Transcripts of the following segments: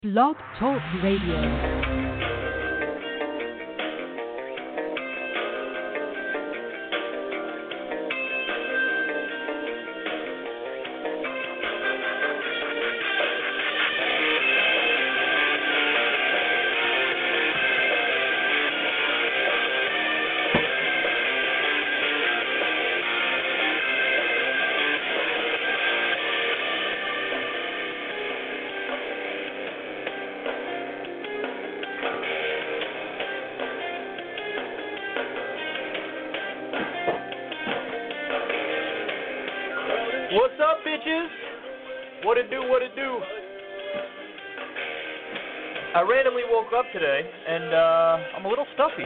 Blog Talk Radio. What's up, bitches? What it do, what it do? I randomly woke up today, and I'm a little stuffy.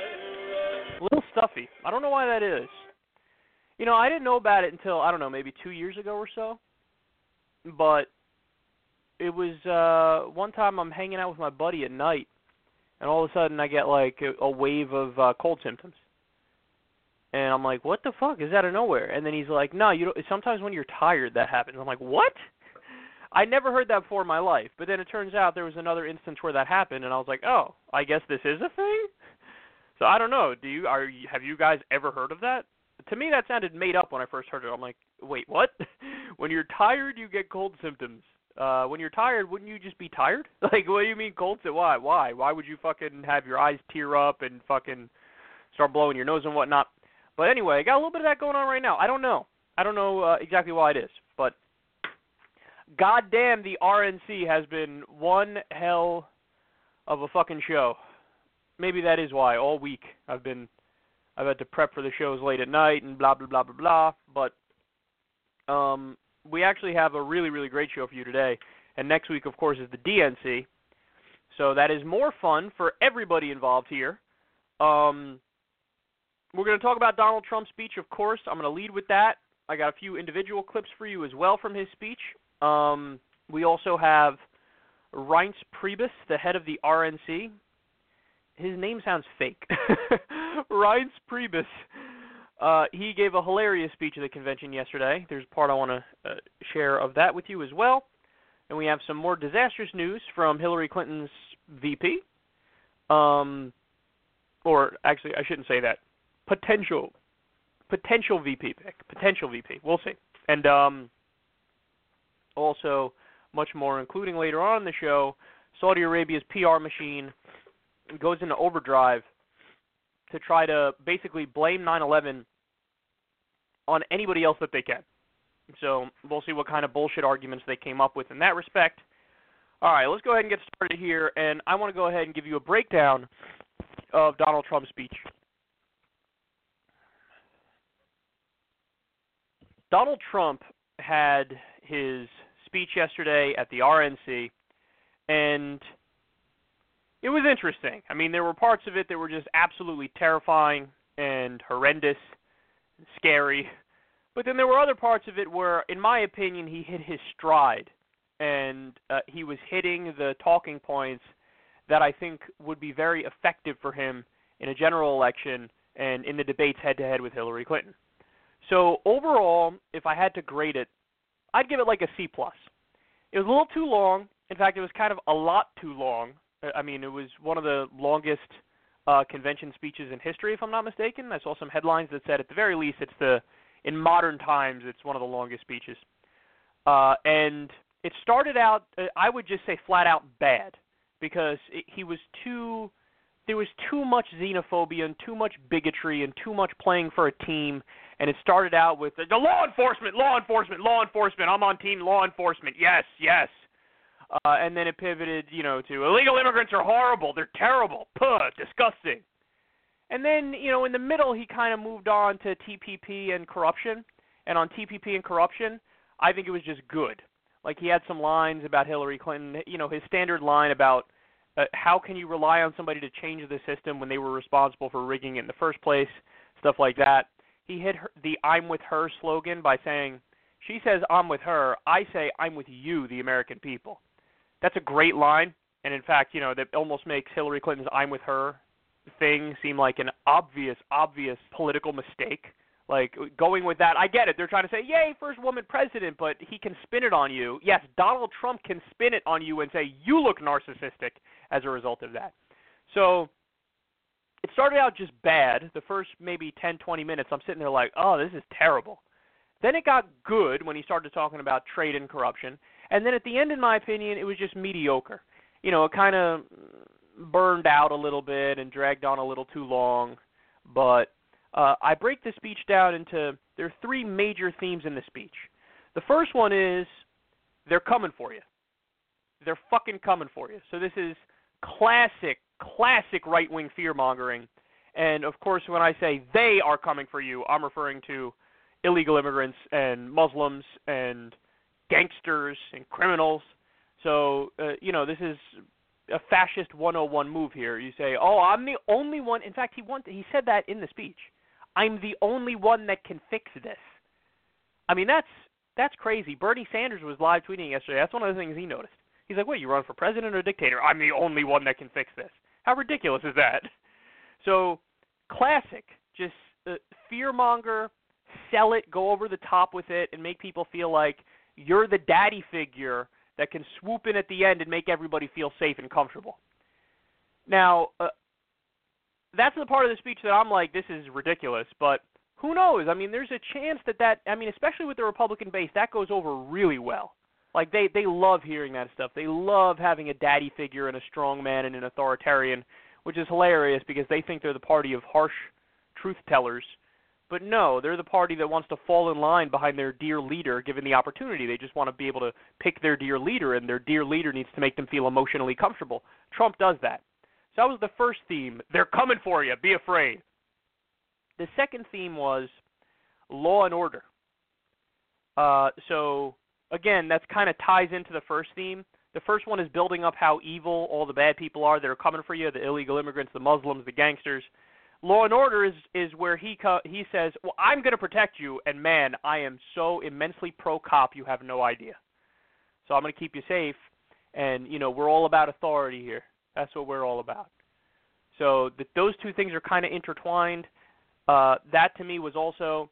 I don't know why that is. You know, I didn't know about it until, I don't know, maybe 2 years ago or so. But it was one time I'm hanging out with my buddy at night, and all of a sudden I get like a wave of cold symptoms. And I'm like, what the fuck? Is out of nowhere? And then he's like, no, you don't. Sometimes when you're tired, that happens. I'm like, what? I never heard that before in my life. But then it turns out there was another instance where that happened, and I was like, oh, I guess this is a thing? So I don't know. Have you guys ever heard of that? To me, that sounded made up when I first heard it. I'm like, wait, what? When you're tired, you get cold symptoms. When you're tired, wouldn't you just be tired? Like, what do you mean cold symptoms? Why? Why would you fucking have your eyes tear up and fucking start blowing your nose and whatnot? But anyway, I got a little bit of that going on right now. I don't know exactly why it is. But goddamn, the RNC has been one hell of a fucking show. Maybe that is why. All week I've had to prep for the shows late at night and blah, blah, blah, blah, blah. But we actually have a really, really great show for you today. And next week, of course, is the DNC. So that is more fun for everybody involved here. We're going to talk about Donald Trump's speech, of course. I'm going to lead with that. I got a few individual clips for you as well from his speech. We also have Reince Priebus, the head of the RNC. His name sounds fake. Reince Priebus. He gave a hilarious speech at the convention yesterday. There's a part I want to share of that with you as well. And we have some more disastrous news from Hillary Clinton's VP. Or actually, I shouldn't say that. Potential VP pick. Potential VP. We'll see. And also much more, including later on in the show, Saudi Arabia's PR machine goes into overdrive to try to basically blame 9/11 on anybody else that they can. So we'll see what kind of bullshit arguments they came up with in that respect. All right, let's go ahead and get started here, and I want to go ahead and give you a breakdown of Donald Trump's speech. Donald Trump had his speech yesterday at the RNC, and it was interesting. I mean, there were parts of it that were just absolutely terrifying and horrendous and scary, but then there were other parts of it where, in my opinion, he hit his stride, and he was hitting the talking points that I think would be very effective for him in a general election and in the debates head-to-head with Hillary Clinton. So overall, if I had to grade it, I'd give it like a C+. It was a little too long. In fact, it was kind of a lot too long. I mean, it was one of the longest convention speeches in history, if I'm not mistaken. I saw some headlines that said at the very least in modern times, it's one of the longest speeches. And it started out, I would just say flat out bad, because there was too much xenophobia and too much bigotry and too much playing for a team. And it started out with the law enforcement. I'm on team law enforcement. Yes. And then it pivoted, to illegal immigrants are horrible. They're terrible. Disgusting. And then, in the middle, he kind of moved on to TPP and corruption. And on TPP and corruption, I think it was just good. Like, he had some lines about Hillary Clinton, his standard line about how can you rely on somebody to change the system when they were responsible for rigging it in the first place, stuff like that. He hit the I'm with her slogan by saying, she says I'm with her, I say I'm with you, the American people. That's a great line, and in fact, that almost makes Hillary Clinton's I'm with her thing seem like an obvious political mistake. Like, going with that, I get it. They're trying to say, yay, first woman president, but he can spin it on you. Yes, Donald Trump can spin it on you and say, you look narcissistic as a result of that. So it started out just bad. The first maybe 10, 20 minutes, I'm sitting there like, oh, this is terrible. Then it got good when he started talking about trade and corruption. And then at the end, in my opinion, it was just mediocre. You know, it kind of burned out a little bit and dragged on a little too long. But I break the speech down into, there are three major themes in the speech. The first one is, they're coming for you. They're fucking coming for you. So this is classic right-wing fear-mongering. And, of course, when I say they are coming for you, I'm referring to illegal immigrants and Muslims and gangsters and criminals. So, you know, this is a fascist 101 move here. You say, oh, I'm the only one. In fact, he said that in the speech. I'm the only one that can fix this. I mean, that's crazy. Bernie Sanders was live tweeting yesterday. That's one of the things he noticed. He's like, what, you run for president or dictator? I'm the only one that can fix this. How ridiculous is that? So, classic. Just fearmonger, sell it, go over the top with it, and make people feel like you're the daddy figure that can swoop in at the end and make everybody feel safe and comfortable. Now, that's the part of the speech that I'm like, this is ridiculous, but who knows? I mean, there's a chance that I mean, especially with the Republican base, that goes over really well. Like, they love hearing that stuff. They love having a daddy figure and a strong man and an authoritarian, which is hilarious because they think they're the party of harsh truth tellers. But no, they're the party that wants to fall in line behind their dear leader given the opportunity. They just want to be able to pick their dear leader, and their dear leader needs to make them feel emotionally comfortable. Trump does that. So that was the first theme. They're coming for you. Be afraid. The second theme was law and order. So, again, that kind of ties into the first theme. The first one is building up how evil all the bad people are that are coming for you, the illegal immigrants, the Muslims, the gangsters. Law and order is where he says, well, I'm going to protect you, and man, I am so immensely pro-cop you have no idea. So I'm going to keep you safe, and, you know, we're all about authority here. That's what we're all about. So those two things are kind of intertwined. That, to me, was also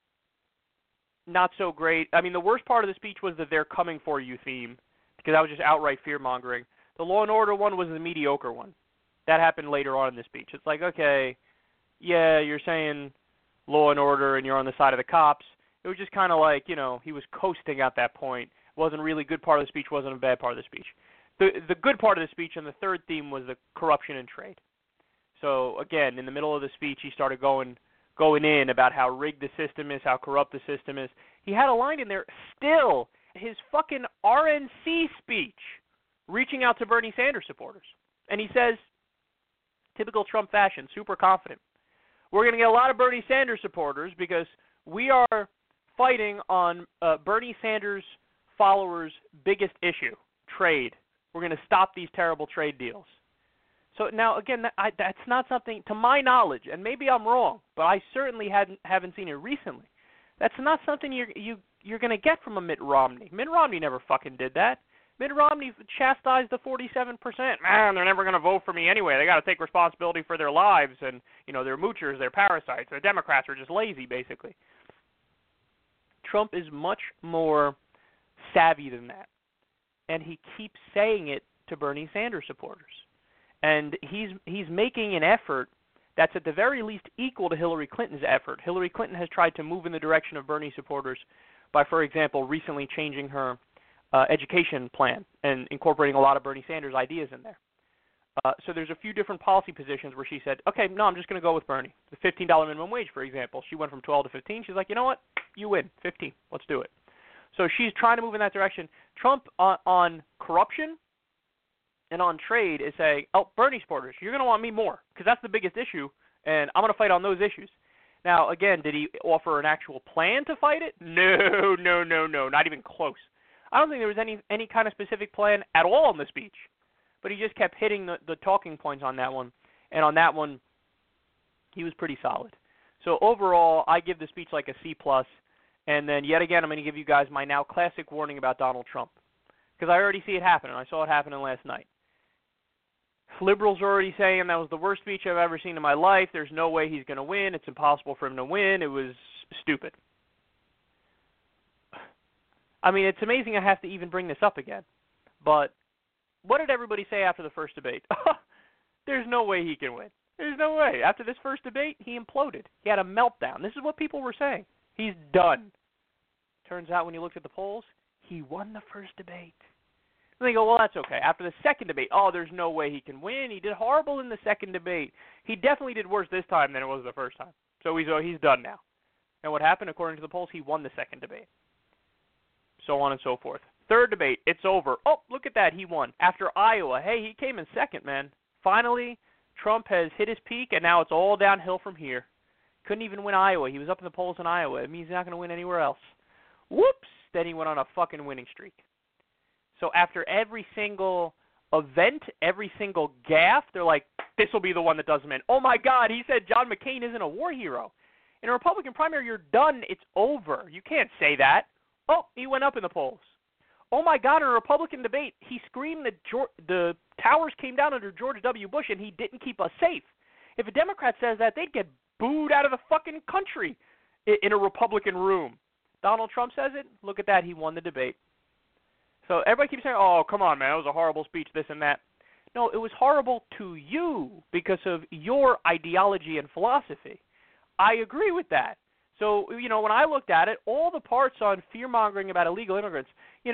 not so great. I mean, the worst part of the speech was the they're coming for you theme, because that was just outright fear-mongering. The law and order one was the mediocre one. That happened later on in the speech. It's like, okay, yeah, you're saying law and order and you're on the side of the cops. It was just kind of like, you know, he was coasting at that point. It wasn't really a good part of the speech, wasn't a bad part of the speech. The good part of the speech and the third theme was the corruption and trade. So, again, in the middle of the speech, he started going in about how rigged the system is, how corrupt the system is. He had a line in there, still, his fucking RNC speech, reaching out to Bernie Sanders supporters. And he says, typical Trump fashion, super confident, we're going to get a lot of Bernie Sanders supporters because we are fighting on Bernie Sanders followers' biggest issue, trade. We're going to stop these terrible trade deals. So now, again, that's not something, to my knowledge, and maybe I'm wrong, but I certainly haven't seen it recently. That's not something you're going to get from a Mitt Romney. Mitt Romney never fucking did that. Mitt Romney chastised the 47%. Man, they're never going to vote for me anyway. They got to take responsibility for their lives, and, you know, they're moochers, they're parasites. The Democrats are just lazy, basically. Trump is much more savvy than that, and he keeps saying it to Bernie Sanders supporters. And he's making an effort that's at the very least equal to Hillary Clinton's effort. Hillary Clinton has tried to move in the direction of Bernie supporters by, for example, recently changing her education plan and incorporating a lot of Bernie Sanders ideas in there. So there's a few different policy positions where she said, okay, no, I'm just going to go with Bernie. The $15 minimum wage, for example. She went from 12 to 15. She's like, you know what? You win. 15. Let's do it. So she's trying to move in that direction. Trump on corruption and on trade is saying, oh, Bernie supporters, you're going to want me more because that's the biggest issue, and I'm going to fight on those issues. Now, again, did he offer an actual plan to fight it? No, not even close. I don't think there was any kind of specific plan at all in the speech, but he just kept hitting the talking points on that one, and on that one, he was pretty solid. So overall, I give the speech like a C+, and then yet again, I'm going to give you guys my now classic warning about Donald Trump, because I already see it happen, and I saw it happening last night. Liberals are already saying that was the worst speech I've ever seen in my life. There's no way he's going to win. It's impossible for him to win. It was stupid. I mean, it's amazing I have to even bring this up again. But what did everybody say after the first debate? There's no way he can win. There's no way. After this first debate, he imploded. He had a meltdown. This is what people were saying. He's done. Turns out when you looked at the polls, he won the first debate. And they go, well, that's okay. After the second debate, there's no way he can win. He did horrible in the second debate. He definitely did worse this time than it was the first time. So he's done now. And what happened, according to the polls, he won the second debate. So on and so forth. Third debate, it's over. Oh, look at that, he won. After Iowa, hey, he came in second, man. Finally, Trump has hit his peak, and now it's all downhill from here. Couldn't even win Iowa. He was up in the polls in Iowa. It means he's not going to win anywhere else. Whoops! Then he went on a fucking winning streak. So after every single event, every single gaffe, they're like, this will be the one that does him in. Oh, my God, he said John McCain isn't a war hero. In a Republican primary, you're done. It's over. You can't say that. Oh, he went up in the polls. Oh, my God, in a Republican debate, he screamed that the towers came down under George W. Bush and he didn't keep us safe. If a Democrat says that, they'd get booed out of the fucking country in a Republican room. Donald Trump says it. Look at that. He won the debate. So everybody keeps saying, oh, come on, man, it was a horrible speech, this and that. No, it was horrible to you because of your ideology and philosophy. I agree with that. So, when I looked at it, all the parts on fear-mongering about illegal immigrants,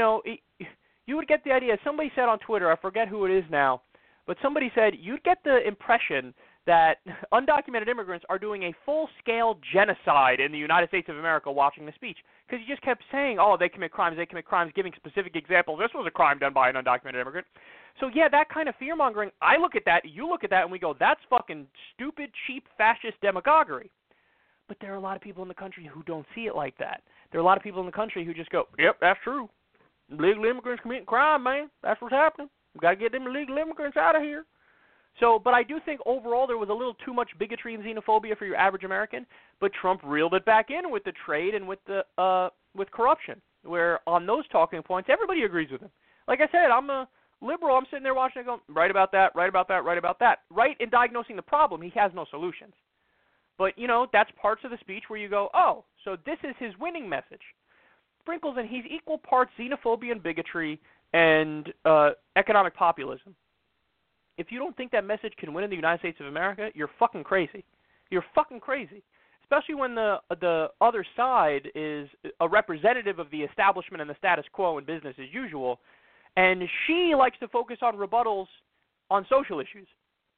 you would get the idea. Somebody said on Twitter, I forget who it is now, but somebody said you'd get the impression that undocumented immigrants are doing a full-scale genocide in the United States of America watching the speech. Because he just kept saying, oh, they commit crimes, giving specific examples. This was a crime done by an undocumented immigrant. So, yeah, that kind of fear-mongering, I look at that, you look at that, and we go, that's fucking stupid, cheap, fascist demagoguery. But there are a lot of people in the country who don't see it like that. There are a lot of people in the country who just go, yep, that's true. Illegal immigrants committing crime, man. That's what's happening. We've got to get them illegal immigrants out of here. So, but I do think overall there was a little too much bigotry and xenophobia for your average American, but Trump reeled it back in with the trade and with the with corruption, where on those talking points, everybody agrees with him. Like I said, I'm a liberal. I'm sitting there watching it going, right about that, right about that, right about that. Right in diagnosing the problem, he has no solutions. But, that's parts of the speech where you go, oh, so this is his winning message. Sprinkles in, he's equal parts xenophobia and bigotry and economic populism. If you don't think that message can win in the United States of America, you're fucking crazy. You're fucking crazy. Especially when the other side is a representative of the establishment and the status quo and business as usual, and she likes to focus on rebuttals on social issues.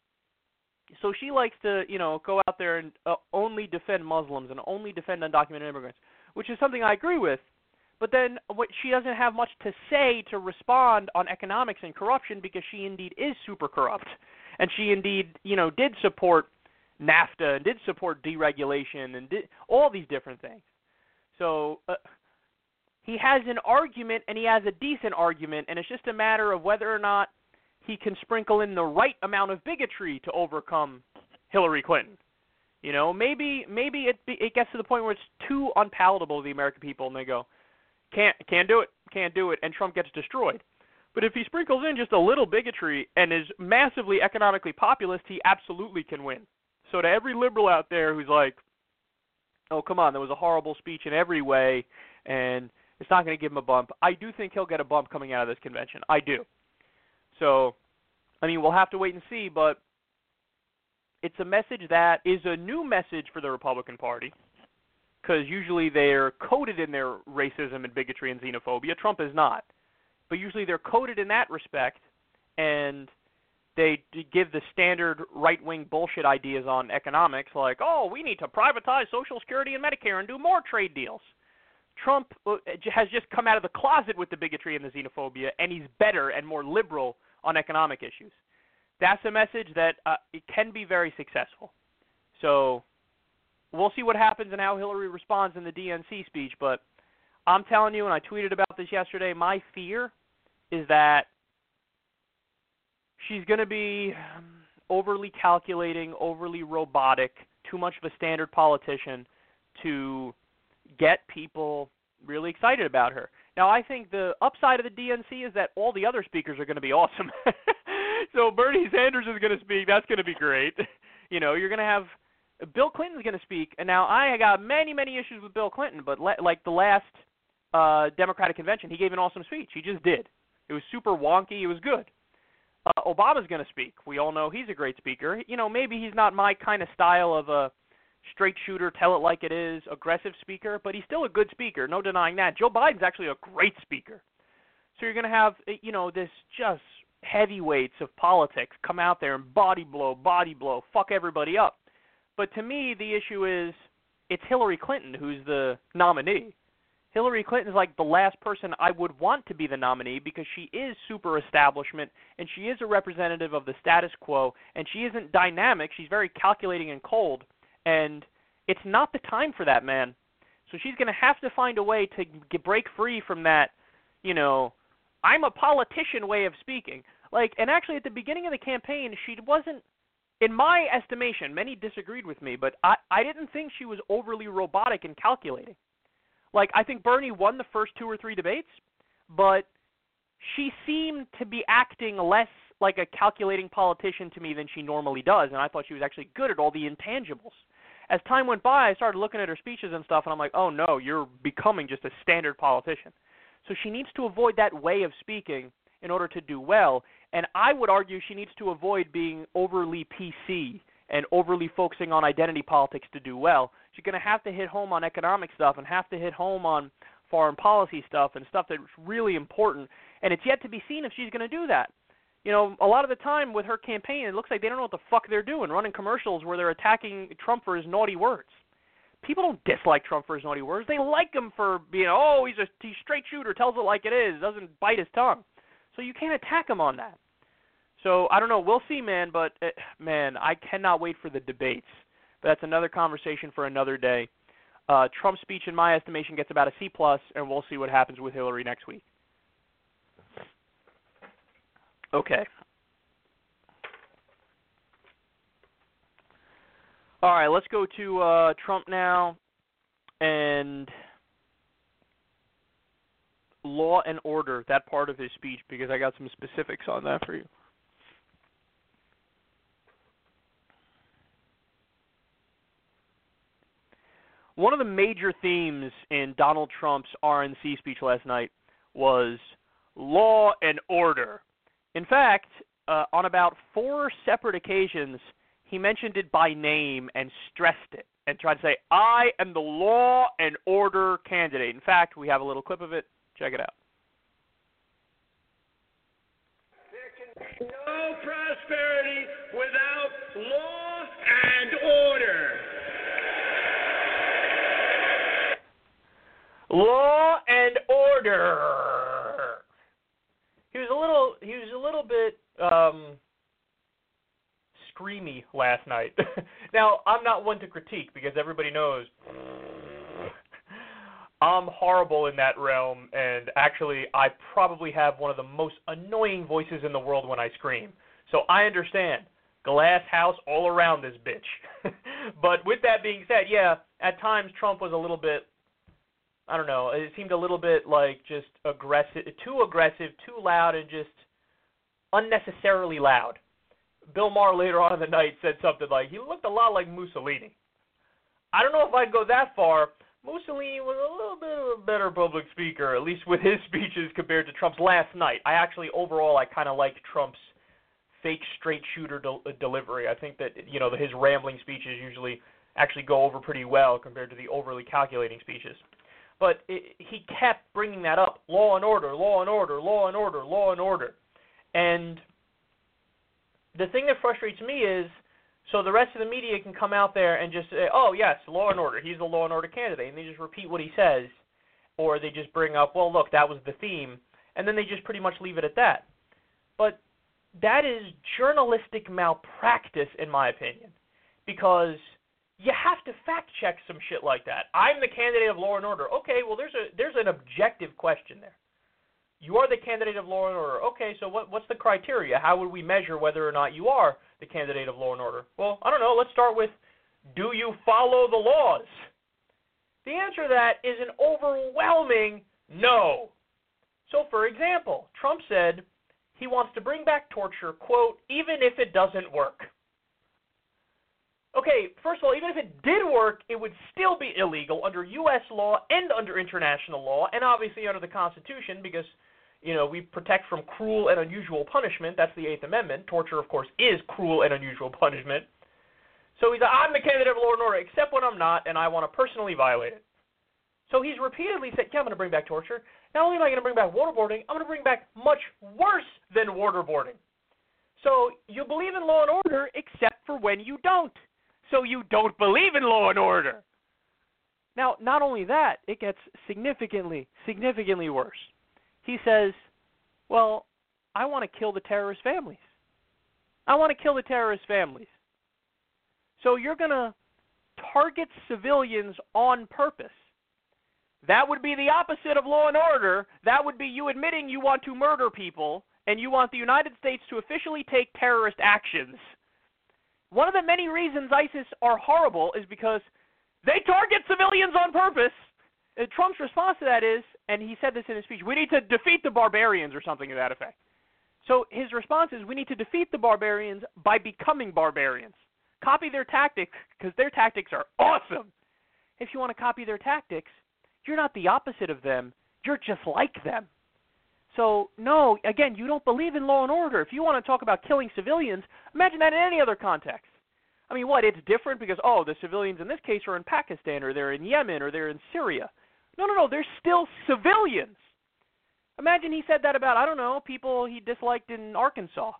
So she likes to, go out there and only defend Muslims and only defend undocumented immigrants, which is something I agree with. But then she doesn't have much to say to respond on economics and corruption because she indeed is super corrupt. And she indeed, did support NAFTA and did support deregulation and did all these different things. So he has an argument and he has a decent argument, and it's just a matter of whether or not he can sprinkle in the right amount of bigotry to overcome Hillary Clinton. Maybe it gets to the point where it's too unpalatable to the American people, and they go, can't do it, and Trump gets destroyed. But if he sprinkles in just a little bigotry and is massively economically populist, he absolutely can win. So to every liberal out there who's like, oh, come on, that was a horrible speech in every way, and it's not going to give him a bump, I do think he'll get a bump coming out of this convention. I do. So, we'll have to wait and see, but it's a message that is a new message for the Republican Party, because usually they're coded in their racism and bigotry and xenophobia. Trump is not. But usually they're coded in that respect, and they give the standard right-wing bullshit ideas on economics like, oh, we need to privatize Social Security and Medicare and do more trade deals. Trump has just come out of the closet with the bigotry and the xenophobia, and he's better and more liberal on economic issues. That's a message that it can be very successful. So we'll see what happens and how Hillary responds in the DNC speech, but I'm telling you, and I tweeted about this yesterday, my fear is that she's going to be overly calculating, overly robotic, too much of a standard politician to get people really excited about her. Now, I think the upside of the DNC is that all the other speakers are going to be awesome. So Bernie Sanders is going to speak. That's going to be great. You're going to have Bill Clinton's going to speak, and now I got many, many issues with Bill Clinton, but like the last Democratic convention, he gave an awesome speech. He just did. It was super wonky. It was good. Obama's going to speak. We all know he's a great speaker. You know, maybe he's not my kind of style of a straight shooter, tell it like it is, aggressive speaker, but he's still a good speaker, no denying that. Joe Biden's actually a great speaker. So you're going to have, you know, this just heavyweights of politics come out there and body blow, fuck everybody up. But to me, the issue is it's Hillary Clinton who's the nominee. Hillary Clinton is like the last person I would want to be the nominee because she is super establishment and she is a representative of the status quo and she isn't dynamic. She's very calculating and cold, and it's not the time for that, man. So she's going to have to find a way to break free from that, you know, I'm a politician way of speaking. Like, and actually at the beginning of the campaign, she wasn't, in my estimation, many disagreed with me, but I didn't think she was overly robotic and calculating. Like, I think Bernie won the first 2 or 3 debates, but she seemed to be acting less like a calculating politician to me than she normally does, and I thought she was actually good at all the intangibles. As time went by, I started looking at her speeches and stuff, and I'm like, oh no, you're becoming just a standard politician. So she needs to avoid that way of speaking in order to do well, and I would argue she needs to avoid being overly PC and overly focusing on identity politics to do well. She's going to have to hit home on economic stuff and have to hit home on foreign policy stuff and stuff that's really important, and it's yet to be seen if she's going to do that. You know, a lot of the time with her campaign, it looks like they don't know what the fuck they're doing, running commercials where they're attacking Trump for his naughty words. People don't dislike Trump for his naughty words. They like him for being, oh, he's straight shooter, tells it like it is, doesn't bite his tongue. So you can't attack him on that. So, I don't know. We'll see, man. But, man, I cannot wait for the debates. But that's another conversation for another day. Trump's speech, in my estimation, gets about a C+, and we'll see what happens with Hillary next week. Okay. All right, let's go to Trump now and law and order, that part of his speech, because I got some specifics on that for you. One of the major themes in Donald Trump's RNC speech last night was law and order. In fact, on about 4 separate occasions, he mentioned it by name and stressed it and tried to say, I am the law and order candidate. In fact, we have a little clip of it. Check it out. There can be no prosperity without law and order. Law and order. He was a little bit screamy last night. Now, I'm not one to critique because everybody knows I'm horrible in that realm, and actually I probably have one of the most annoying voices in the world when I scream. So I understand. Glass house all around this bitch. But with that being said, yeah, at times Trump was a little bit, I don't know, it seemed a little bit like just aggressive, too loud, and just unnecessarily loud. Bill Maher later on in the night said something like, he looked a lot like Mussolini. I don't know if I'd go that far. Mussolini was a little bit of a better public speaker, at least with his speeches compared to Trump's last night. Overall, I kind of like Trump's fake straight shooter delivery. I think that, you know, his rambling speeches usually actually go over pretty well compared to the overly calculating speeches. But he kept bringing that up, law and order, law and order, law and order, law and order. And the thing that frustrates me is, so the rest of the media can come out there and just say, oh, yes, law and order, he's the law and order candidate, and they just repeat what he says, or they just bring up, well, look, that was the theme, and then they just pretty much leave it at that. But that is journalistic malpractice, in my opinion, because you have to fact-check some shit like that. I'm the candidate of law and order. Okay, well, there's an objective question there. You are the candidate of law and order. Okay, so what's the criteria? How would we measure whether or not you are the candidate of law and order? Well, I don't know. Let's start with, do you follow the laws? The answer to that is an overwhelming no. So, for example, Trump said he wants to bring back torture, quote, even if it doesn't work. Okay, okay, first of all, even if it did work, it would still be illegal under U.S. law and under international law, and obviously under the Constitution, because, we protect from cruel and unusual punishment. That's the Eighth Amendment. Torture, of course, is cruel and unusual punishment. So he's like, I'm the candidate of law and order, except when I'm not, and I want to personally violate it. So he's repeatedly said, yeah, I'm going to bring back torture. Not only am I going to bring back waterboarding, I'm going to bring back much worse than waterboarding. So you believe in law and order except for when you don't. So you don't believe in law and order. Now, not only that, it gets significantly, significantly worse. He says, well, I want to kill the terrorist families. I want to kill the terrorist families. So you're going to target civilians on purpose. That would be the opposite of law and order. That would be you admitting you want to murder people and you want the United States to officially take terrorist actions. One of the many reasons ISIS are horrible is because they target civilians on purpose. And Trump's response to that is, and he said this in his speech, we need to defeat the barbarians or something to that effect. So his response is, we need to defeat the barbarians by becoming barbarians. Copy their tactics, because their tactics are awesome. If you want to copy their tactics, you're not the opposite of them. You're just like them. So, no, again, you don't believe in law and order. If you want to talk about killing civilians, imagine that in any other context. I mean, what, it's different because, the civilians in this case are in Pakistan, or they're in Yemen, or they're in Syria. No, they're still civilians. Imagine he said that about, people he disliked in Arkansas.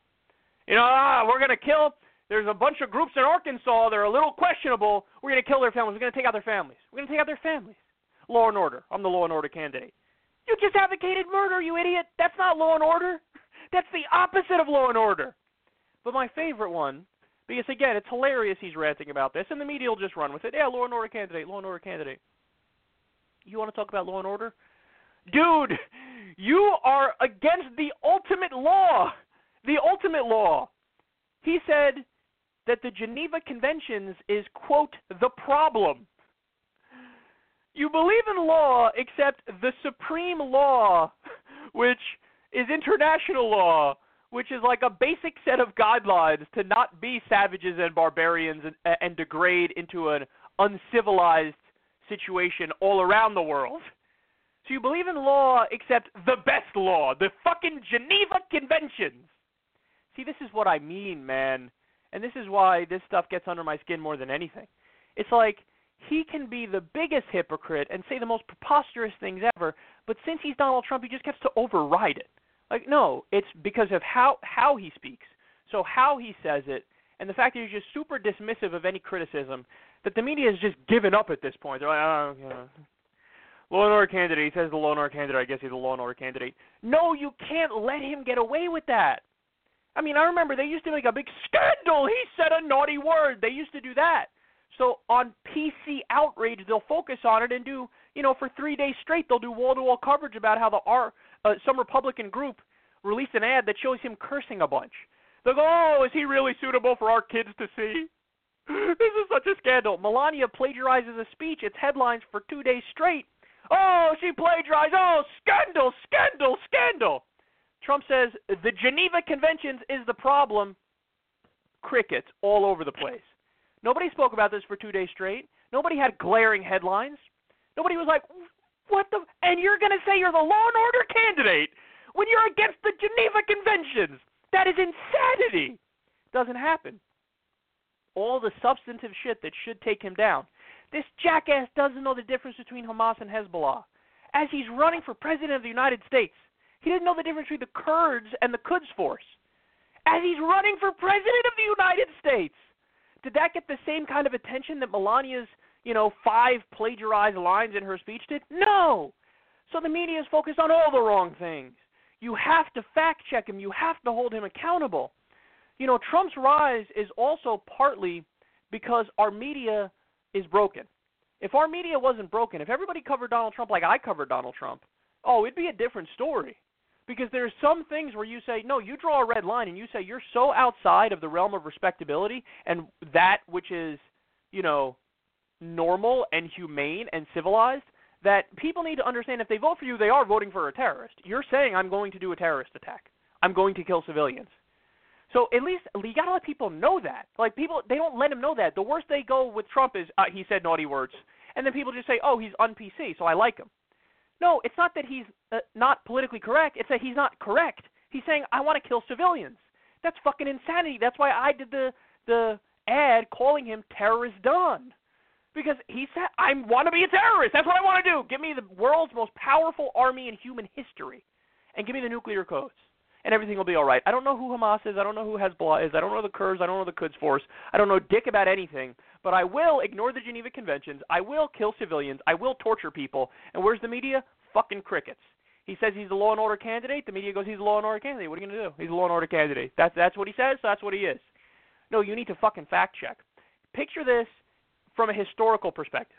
We're going to kill... There's a bunch of groups in Arkansas that are a little questionable. We're going to kill their families. We're going to take out their families. We're going to take out their families. Law and order. I'm the law and order candidate. You just advocated murder, you idiot. That's not law and order. That's the opposite of law and order. But my favorite one, because, again, it's hilarious he's ranting about this, and the media will just run with it. Yeah, law and order candidate, law and order candidate. You want to talk about law and order? Dude, you are against the ultimate law. The ultimate law. He said that the Geneva Conventions is, quote, the problem. You believe in law except the supreme law, which is international law, which is like a basic set of guidelines to not be savages and barbarians and degrade into an uncivilized situation all around the world. So you believe in law except the best law, the fucking Geneva Conventions. See, this is what I mean, man. And this is why this stuff gets under my skin more than anything. It's like he can be the biggest hypocrite and say the most preposterous things ever, but since he's Donald Trump, he just gets to override it. Like, no, it's because of how he speaks. So how he says it, and the fact that he's just super dismissive of any criticism, that the media has just given up at this point. They're like, law and order candidate. He says the law and order candidate. I guess he's a law and order candidate. No, you can't let him get away with that. I mean, I remember they used to make a big scandal. He said a naughty word. They used to do that. So on PC outrage, they'll focus on it and do, for 3 days straight, they'll do wall-to-wall coverage about how some Republican group released an ad that shows him cursing a bunch. They'll go, is he really suitable for our kids to see? This is such a scandal. Melania plagiarizes a speech. It's headlines for 2 days straight. Oh, she plagiarized. Oh, scandal, scandal, scandal. Trump says the Geneva Conventions is the problem. Crickets all over the place. Nobody spoke about this for 2 days straight. Nobody had glaring headlines. Nobody was like, what the... And you're going to say you're the law and order candidate when you're against the Geneva Conventions. That is insanity. Doesn't happen. All the substantive shit that should take him down. This jackass doesn't know the difference between Hamas and Hezbollah. As he's running for president of the United States, he didn't know the difference between the Kurds and the Quds Force. As he's running for president of the United States, did that get the same kind of attention that Melania's, 5 plagiarized lines in her speech did? No. So the media is focused on all the wrong things. You have to fact check him. You have to hold him accountable. Trump's rise is also partly because our media is broken. If our media wasn't broken, if everybody covered Donald Trump like I covered Donald Trump, it'd be a different story. Because there's some things where you say, no, you draw a red line and you say you're so outside of the realm of respectability and that which is, normal and humane and civilized, that people need to understand if they vote for you, they are voting for a terrorist. You're saying I'm going to do a terrorist attack. I'm going to kill civilians. So at least you got to let people know that. Like, people, they don't let him know that. The worst they go with Trump is he said naughty words. And then people just say, oh, he's un-PC, so I like him. No, it's not that he's not politically correct. It's that he's not correct. He's saying, I want to kill civilians. That's fucking insanity. That's why I did the ad calling him Terrorist Don. Because he said, I want to be a terrorist. That's what I want to do. Give me the world's most powerful army in human history. And give me the nuclear codes. And everything will be all right. I don't know who Hamas is. I don't know who Hezbollah is. I don't know the Kurds. I don't know the Quds Force. I don't know dick about anything. But I will ignore the Geneva Conventions. I will kill civilians. I will torture people. And where's the media? Fucking crickets. He says he's a law and order candidate. The media goes, he's a law and order candidate. What are you going to do? He's a law and order candidate. That's what he says, so that's what he is. No, you need to fucking fact check. Picture this from a historical perspective.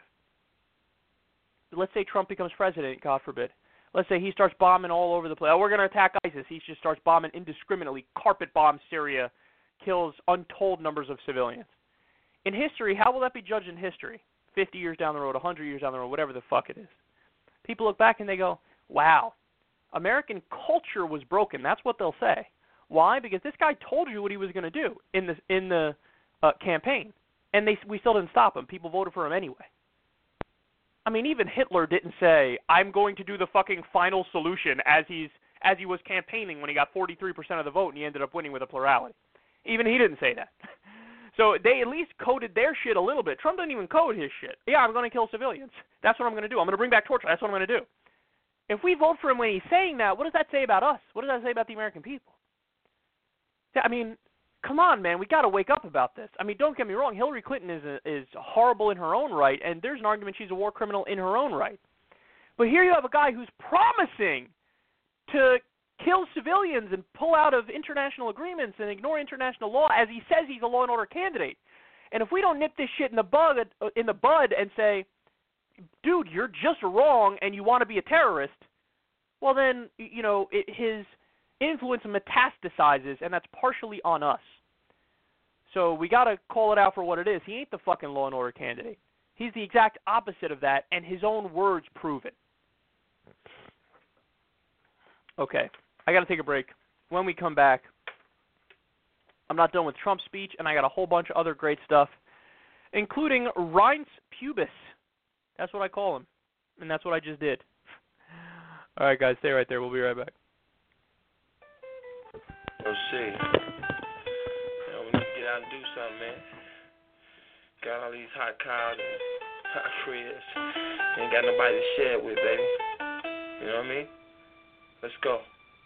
Let's say Trump becomes president, God forbid. Let's say he starts bombing all over the place. Oh, we're going to attack ISIS. He just starts bombing indiscriminately, carpet bombs Syria, kills untold numbers of civilians. In history, how will that be judged in history? 50 years down the road, 100 years down the road, whatever the fuck it is. People look back and they go, wow, American culture was broken. That's what they'll say. Why? Because this guy told you what he was going to do in the campaign, and we still didn't stop him. People voted for him anyway. I mean, even Hitler didn't say, I'm going to do the fucking final solution as he was campaigning when he got 43% of the vote and he ended up winning with a plurality. Even he didn't say that. So they at least coded their shit a little bit. Trump didn't even code his shit. Yeah, I'm going to kill civilians. That's what I'm going to do. I'm going to bring back torture. That's what I'm going to do. If we vote for him when he's saying that, what does that say about us? What does that say about the American people? I mean, come on, man. We got to wake up about this. I mean, don't get me wrong. Hillary Clinton is horrible in her own right, and there's an argument she's a war criminal in her own right. But here you have a guy who's promising to kill civilians and pull out of international agreements and ignore international law as he says he's a law and order candidate. And if we don't nip this shit in the bud and say, dude, you're just wrong and you want to be a terrorist, well then, his influence metastasizes, and that's partially on us. So we got to call it out for what it is. He ain't the fucking law and order candidate. He's the exact opposite of that, and his own words prove it. Okay, I got to take a break. When we come back, I'm not done with Trump's speech, and I got a whole bunch of other great stuff, including Reince Pubis. That's what I call him, and that's what I just did. All right, guys, stay right there. We'll be right back. Let's see. We need to get out and do something, man. Got all these hot cows and hot friends. Ain't got nobody to share it with, baby. You know what I mean? Let's go.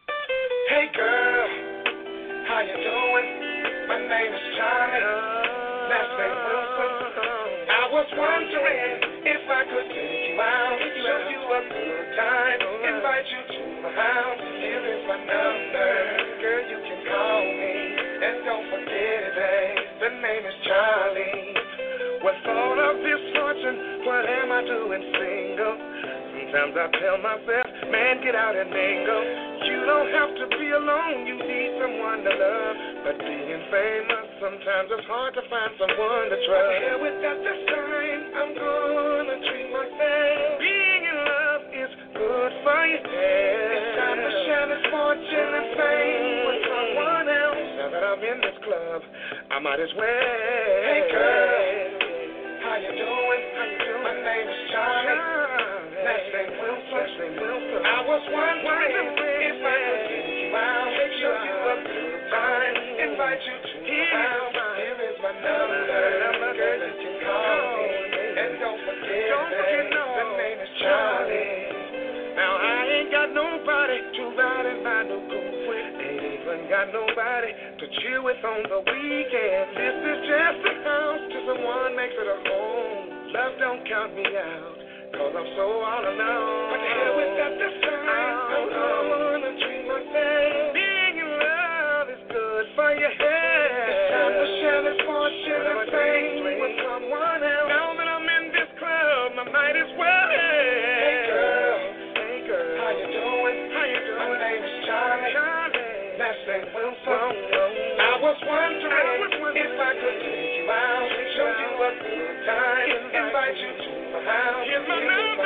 Hey girl, how you doing? My name is Charlie, last name Wilson. I was wondering if I could take you out, show you a good time, invite you to my house. Here is my number, girl, you can call me, and don't forget it, babe. The name is Charlie. With all of this fortune, what am I doing single? Sometimes I tell myself, man, get out and mingle. You don't have to be alone, you need someone to love. But being famous, sometimes it's hard to find someone to trust. Here without the sign, I'm gonna treat myself. Being in love is good for your head. It's time to share this fortune and fame with someone else. Now that I'm in this club, I might as well. Hey girl, how you doing? My name is Charlie. Last name Wilson. I was wondering if I could take you out, show you a good time, invite you to my house. Here is my number, girl, you can call me, and don't forget the name is Charlie. Now I ain't got nobody to ride in my new coupe with, ain't even got nobody to chill with on the weekend. This is just a house till someone makes it a home. Love don't count me out, 'cause I'm so all alone. But here without the sign, I'm gonna treat myself. Being in love is good for your head. It's time to share this fortune and fame with someone else. Now that I'm in this club, I might as well. Hey girl, how you doing? My name is Charlie. Last name Wilson. I was wondering if I could take you out, show you a good time, invite you to my house. Here's my number.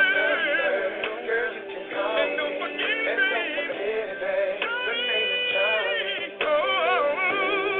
Girl, you can call me. And don't forget it, babe. The name is Charlie. Oh.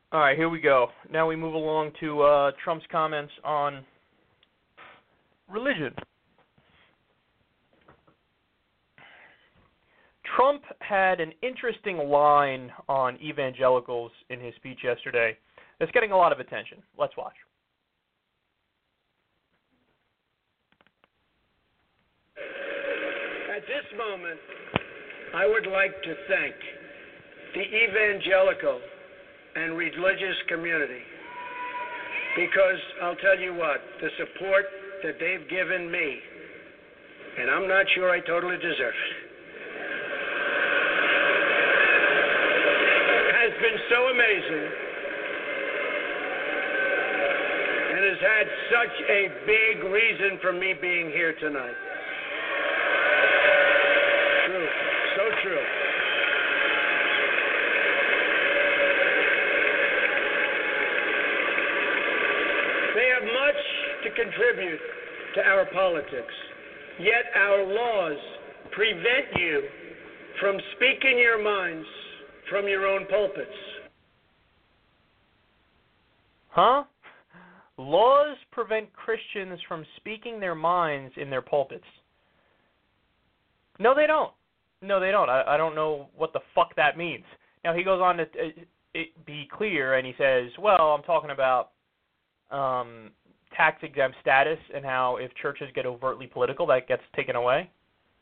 All right, here we go. Now we move along to Trump's comments on religion. Trump had an interesting line on evangelicals in his speech yesterday that's getting a lot of attention. Let's watch. At this moment, I would like to thank the evangelical and religious community, because I'll tell you what, the support that they've given me, and I'm not sure I totally deserve it, has been so amazing and has had such a big reason for me being here tonight. True, so true. They have much to contribute to our politics, yet our laws prevent you from speaking your minds from your own pulpits. Huh? Laws prevent Christians from speaking their minds in their pulpits. No, they don't. No, they don't. I don't know what the fuck that means. Now, he goes on to be clear, and he says, well, I'm talking about tax-exempt status and how if churches get overtly political, that gets taken away.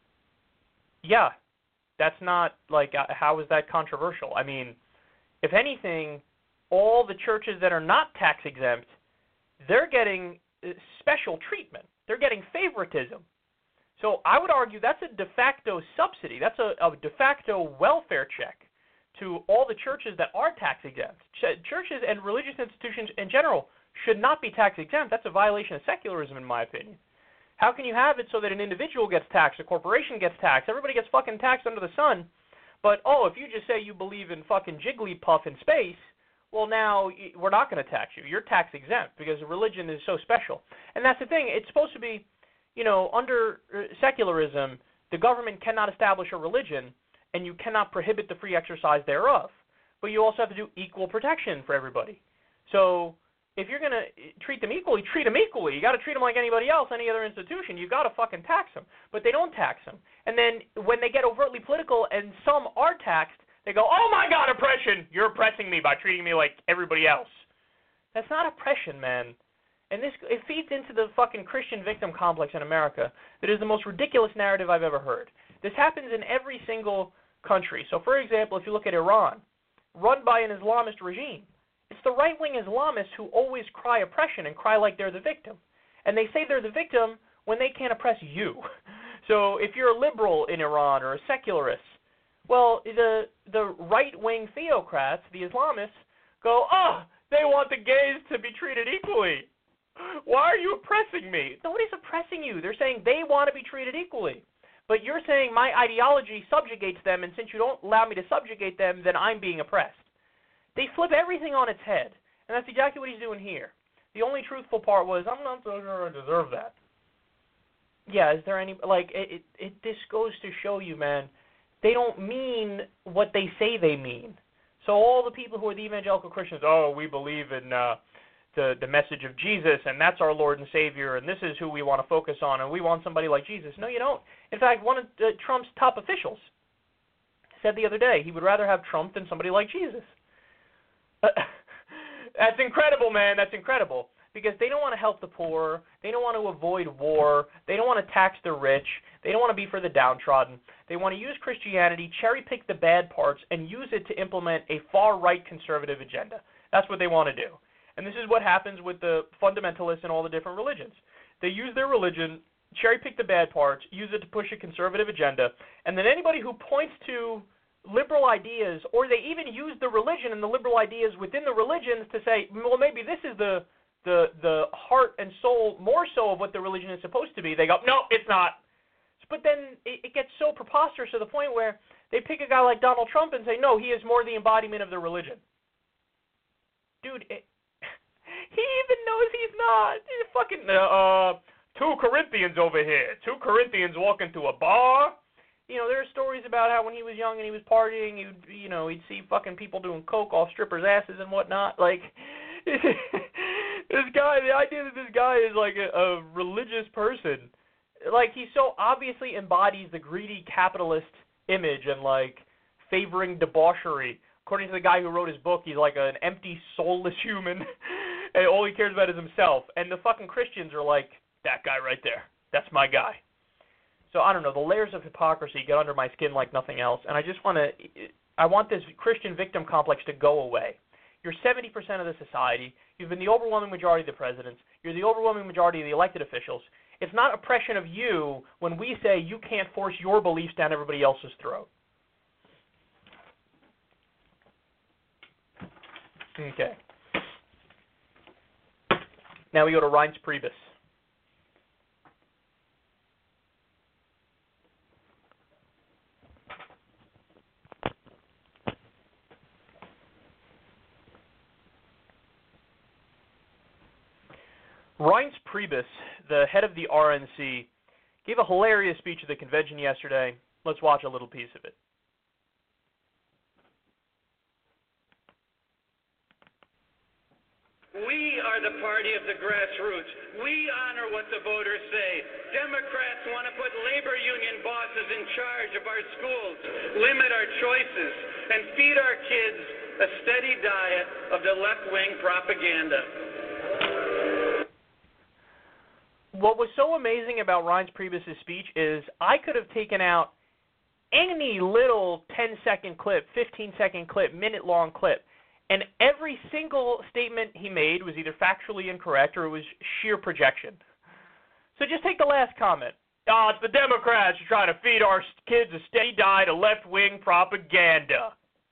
Yeah, that's not, like, how is that controversial? I mean, if anything, all the churches that are not tax-exempt, they're getting special treatment. They're getting favoritism. So I would argue that's a de facto subsidy. That's a de facto welfare check to all the churches that are tax-exempt. Churches and religious institutions in general should not be tax-exempt. That's a violation of secularism, in my opinion. How can you have it so that an individual gets taxed, a corporation gets taxed, everybody gets fucking taxed under the sun, but, if you just say you believe in fucking Jigglypuff in space, well, now we're not going to tax you. You're tax-exempt because religion is so special. And that's the thing. It's supposed to be, under secularism, the government cannot establish a religion, and you cannot prohibit the free exercise thereof. But you also have to do equal protection for everybody. So if you're going to treat them equally, treat them equally. You got to treat them like anybody else, any other institution. You got to fucking tax them. But they don't tax them. And then when they get overtly political and some are taxed, they go, oh my God, oppression! You're oppressing me by treating me like everybody else. That's not oppression, man. And it feeds into the fucking Christian victim complex in America that is the most ridiculous narrative I've ever heard. This happens in every single country. So, for example, if you look at Iran, run by an Islamist regime, it's the right-wing Islamists who always cry oppression and cry like they're the victim. And they say they're the victim when they can't oppress you. So if you're a liberal in Iran or a secularist, well, the right-wing theocrats, the Islamists, go, they want the gays to be treated equally. Why are you oppressing me? Nobody's oppressing you. They're saying they want to be treated equally. But you're saying my ideology subjugates them, and since you don't allow me to subjugate them, then I'm being oppressed. They flip everything on its head, and that's exactly what he's doing here. The only truthful part was, I'm not so sure I deserve that. Yeah, is there any, this goes to show you, man, they don't mean what they say they mean. So all the people who are the evangelical Christians, we believe in the message of Jesus, and that's our Lord and Savior, and this is who we want to focus on, and we want somebody like Jesus. No, you don't. In fact, one of Trump's top officials said the other day he would rather have Trump than somebody like Jesus. That's incredible, man. That's incredible. Because they don't want to help the poor. They don't want to avoid war. They don't want to tax the rich. They don't want to be for the downtrodden. They want to use Christianity, cherry-pick the bad parts, and use it to implement a far-right conservative agenda. That's what they want to do. And this is what happens with the fundamentalists in all the different religions. They use their religion, cherry-pick the bad parts, use it to push a conservative agenda, and then anybody who points to liberal ideas, or they even use the religion and the liberal ideas within the religions to say, well, maybe this is the heart and soul more so of what the religion is supposed to be. They go, no, it's not. But then it gets so preposterous to the point where they pick a guy like Donald Trump and say, no, he is more the embodiment of the religion. Dude, he even knows he's not. He's fucking 2 Corinthians over here. 2 Corinthians walk into a bar. there are stories about how when he was young and he was partying, he'd see fucking people doing coke off strippers' asses and whatnot. Like, this guy, the idea that this guy is like a religious person, like he so obviously embodies the greedy capitalist image and like favoring debauchery. According to the guy who wrote his book, he's like an empty, soulless human, and all he cares about is himself. And the fucking Christians are like, that guy right there, that's my guy. So I don't know, the layers of hypocrisy get under my skin like nothing else, and I want this Christian victim complex to go away. You're 70% of the society. You've been the overwhelming majority of the presidents. You're the overwhelming majority of the elected officials. It's not oppression of you when we say you can't force your beliefs down everybody else's throat. Okay. Now we go to Reince Priebus. Reince Priebus, the head of the RNC, gave a hilarious speech at the convention yesterday. Let's watch a little piece of it. We are the party of the grassroots. We honor what the voters say. Democrats want to put labor union bosses in charge of our schools, limit our choices, and feed our kids a steady diet of the left-wing propaganda. What was so amazing about Reince Priebus' speech is I could have taken out any little 10-second clip, 15-second clip, minute-long clip, and every single statement he made was either factually incorrect or it was sheer projection. So just take the last comment. Oh, it's the Democrats who are trying to feed our kids a steady diet of left-wing propaganda.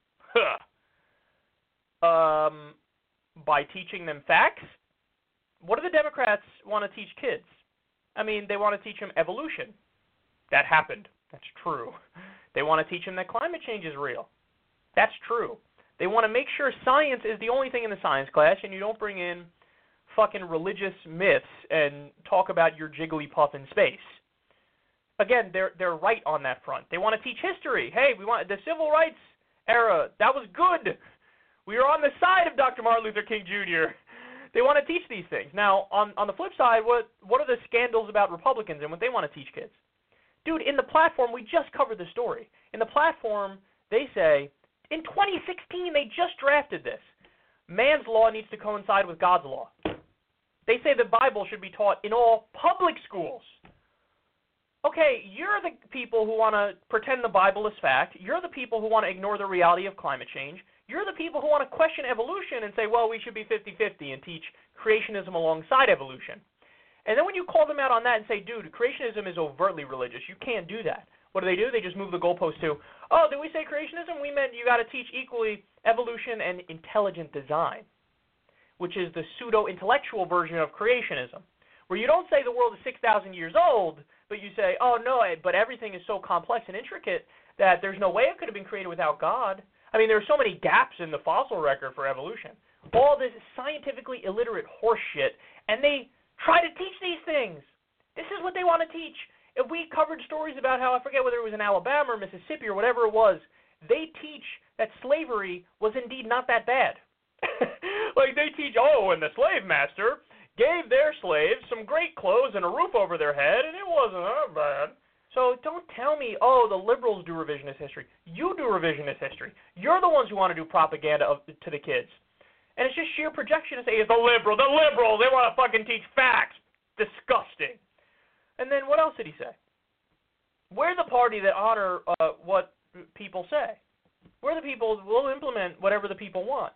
By teaching them facts? What do the Democrats want to teach kids? I mean, they want to teach them evolution. That happened. That's true. They want to teach them that climate change is real. That's true. They want to make sure science is the only thing in the science class and you don't bring in fucking religious myths and talk about your Jigglypuff in space. Again, they're right on that front. They want to teach history. Hey, we want the civil rights era. That was good. We were on the side of Dr. Martin Luther King Jr. They want to teach these things. Now, on the flip side, what are the scandals about Republicans and what they want to teach kids? Dude, in the platform, we just covered the story. In the platform, they say, in 2016, they just drafted this. Man's law needs to coincide with God's law. They say the Bible should be taught in all public schools. Okay, you're the people who want to pretend the Bible is fact. You're the people who want to ignore the reality of climate change. You're the people who want to question evolution and say, well, we should be 50-50 and teach creationism alongside evolution. And then when you call them out on that and say, dude, creationism is overtly religious, you can't do that. What do? They just move the goalpost to, oh, did we say creationism? We meant you got to teach equally evolution and intelligent design, which is the pseudo-intellectual version of creationism, where you don't say the world is 6,000 years old, but you say, oh, no, but everything is so complex and intricate that there's no way it could have been created without God. I mean, there are so many gaps in the fossil record for evolution. All this scientifically illiterate horse shit, and they try to teach these things. This is what they want to teach. If we covered stories about how, I forget whether it was in Alabama or Mississippi or whatever it was, they teach that slavery was indeed not that bad. Like they teach, oh, and the slave master gave their slaves some great clothes and a roof over their head, and it wasn't that bad. So don't tell me, oh, the liberals do revisionist history. You do revisionist history. You're the ones who want to do propaganda to the kids. And it's just sheer projection to say, it's the liberals, they want to fucking teach facts. Disgusting. And then what else did he say? We're the party that honor what people say. We're the people who will implement whatever the people want.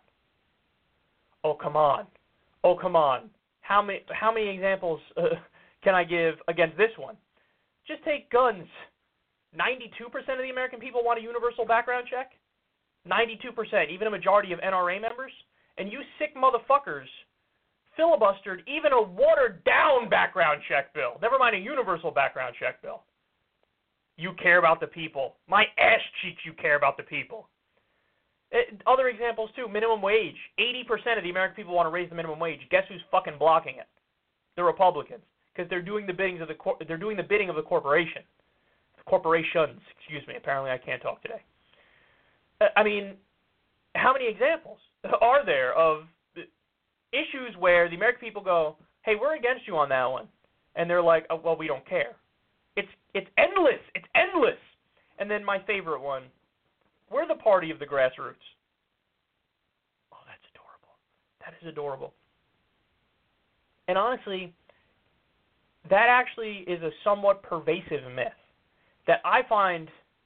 Oh, come on. Oh, come on. How many examples can I give against this one? Just take guns. 92% of the American people want a universal background check. 92%, even a majority of NRA members. And you sick motherfuckers filibustered even a watered-down background check bill. Never mind a universal background check bill. You care about the people. My ass cheeks, you care about the people. Other examples, too. Minimum wage. 80% of the American people want to raise the minimum wage. Guess who's fucking blocking it? The Republicans. Because they're doing the bidding of the corporation. The corporations, excuse me, apparently I can't talk today. I mean, how many examples are there of issues where the American people go, hey, we're against you on that one, and they're like, oh, well, we don't care. It's endless. It's endless. And then my favorite one, we're the party of the grassroots. Oh, that's adorable. That is adorable. And honestly, that actually is a somewhat pervasive myth that I find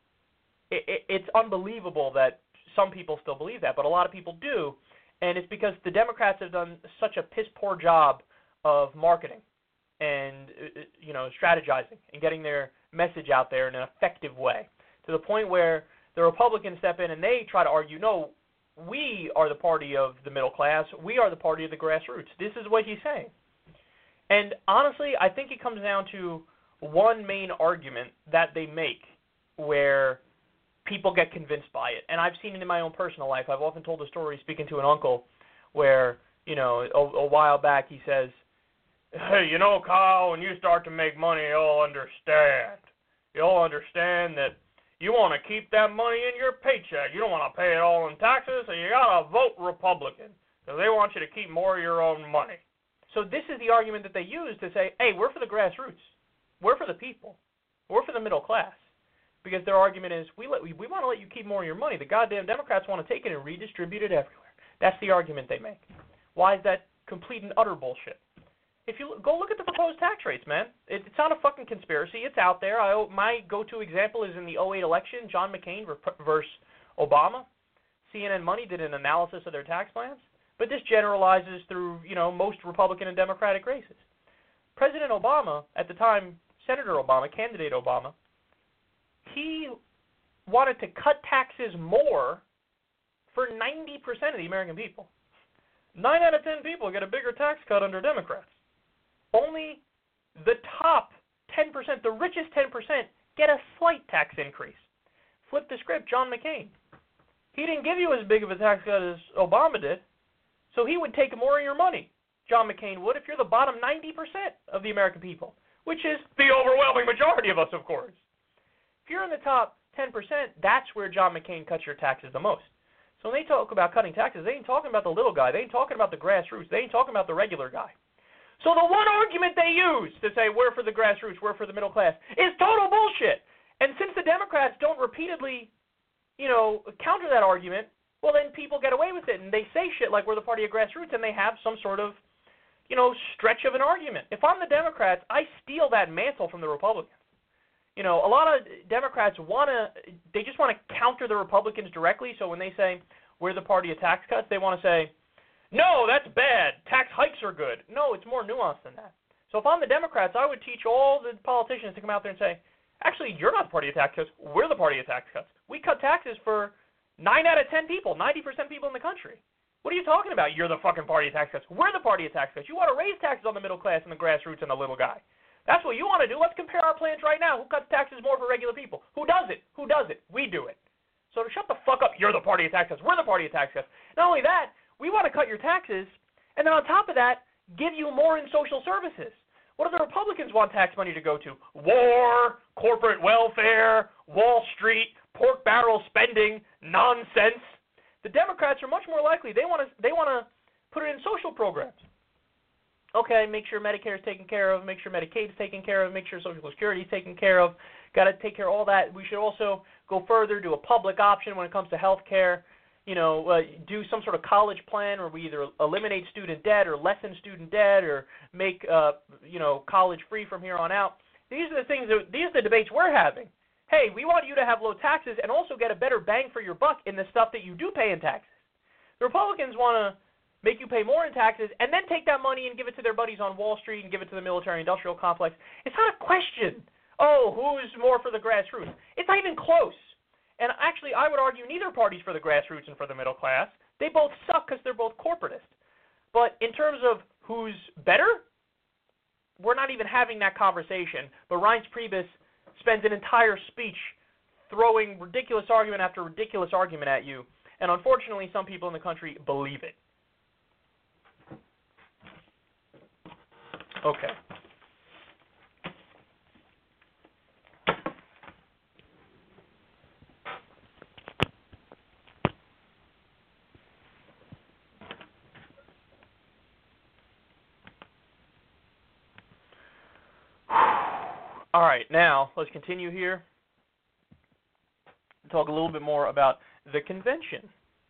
it's unbelievable that some people still believe that, but a lot of people do, and it's because the Democrats have done such a piss-poor job of marketing and strategizing and getting their message out there in an effective way, to the point where the Republicans step in and they try to argue, no, we are the party of the middle class, we are the party of the grassroots. This is what he's saying. And honestly, I think it comes down to one main argument that they make where people get convinced by it. And I've seen it in my own personal life. I've often told the story speaking to an uncle where, a while back he says, hey, Kyle, when you start to make money, you'll understand. You'll understand that you want to keep that money in your paycheck. You don't want to pay it all in taxes, so you got to vote Republican because they want you to keep more of your own money. So this is the argument that they use to say, hey, we're for the grassroots. We're for the people. We're for the middle class. Because their argument is, we want to let you keep more of your money. The goddamn Democrats want to take it and redistribute it everywhere. That's the argument they make. Why is that complete and utter bullshit? If you go look at the proposed tax rates, man, it's not a fucking conspiracy. It's out there. My go-to example is in the 2008 election, John McCain versus Obama. CNN Money did an analysis of their tax plans. But this generalizes through, most Republican and Democratic races. President Obama, at the time, Senator Obama, candidate Obama, he wanted to cut taxes more for 90% of the American people. 9 out of 10 people get a bigger tax cut under Democrats. Only the top 10%, the richest 10%, get a slight tax increase. Flip the script, John McCain. He didn't give you as big of a tax cut as Obama did. So he would take more of your money, John McCain would, if you're the bottom 90% of the American people, which is the overwhelming majority of us, of course. If you're in the top 10%, that's where John McCain cuts your taxes the most. So when they talk about cutting taxes, they ain't talking about the little guy. They ain't talking about the grassroots. They ain't talking about the regular guy. So the one argument they use to say we're for the grassroots, we're for the middle class, is total bullshit. And since the Democrats don't repeatedly, counter that argument, well, then people get away with it, and they say shit like we're the party of grassroots, and they have some sort of, stretch of an argument. If I'm the Democrats, I steal that mantle from the Republicans. A lot of Democrats they just want to counter the Republicans directly, so when they say we're the party of tax cuts, they want to say, no, that's bad, tax hikes are good. No, it's more nuanced than that. So if I'm the Democrats, I would teach all the politicians to come out there and say, actually, you're not the party of tax cuts, we're the party of tax cuts. We cut taxes for 9 out of 10 people, 90% people in the country. What are you talking about? You're the fucking party of tax cuts. We're the party of tax cuts. You want to raise taxes on the middle class and the grassroots and the little guy. That's what you want to do. Let's compare our plans right now. Who cuts taxes more for regular people? Who does it? Who does it? We do it. So shut the fuck up. You're the party of tax cuts. We're the party of tax cuts. Not only that, we want to cut your taxes, and then on top of that, give you more in social services. What do the Republicans want tax money to go to? War, corporate welfare, Wall Street, pork barrel spending, nonsense. The Democrats are much more likely. They want to put it in social programs. Okay, make sure Medicare is taken care of, make sure Medicaid is taken care of, make sure Social Security is taken care of. Got to take care of all that. We should also go further, do a public option when it comes to health care. Do some sort of college plan where we either eliminate student debt or lessen student debt or make college free from here on out. These are the debates we're having. Hey, we want you to have low taxes and also get a better bang for your buck in the stuff that you do pay in taxes. The Republicans want to make you pay more in taxes and then take that money and give it to their buddies on Wall Street and give it to the military-industrial complex. It's not a question, who's more for the grassroots? It's not even close. And actually, I would argue neither party's for the grassroots and for the middle class. They both suck because they're both corporatist. But in terms of who's better, we're not even having that conversation. But Reince Priebus spends an entire speech throwing ridiculous argument after ridiculous argument at you. And unfortunately, some people in the country believe it. Okay. All right, now let's continue here. Talk a little bit more about the convention.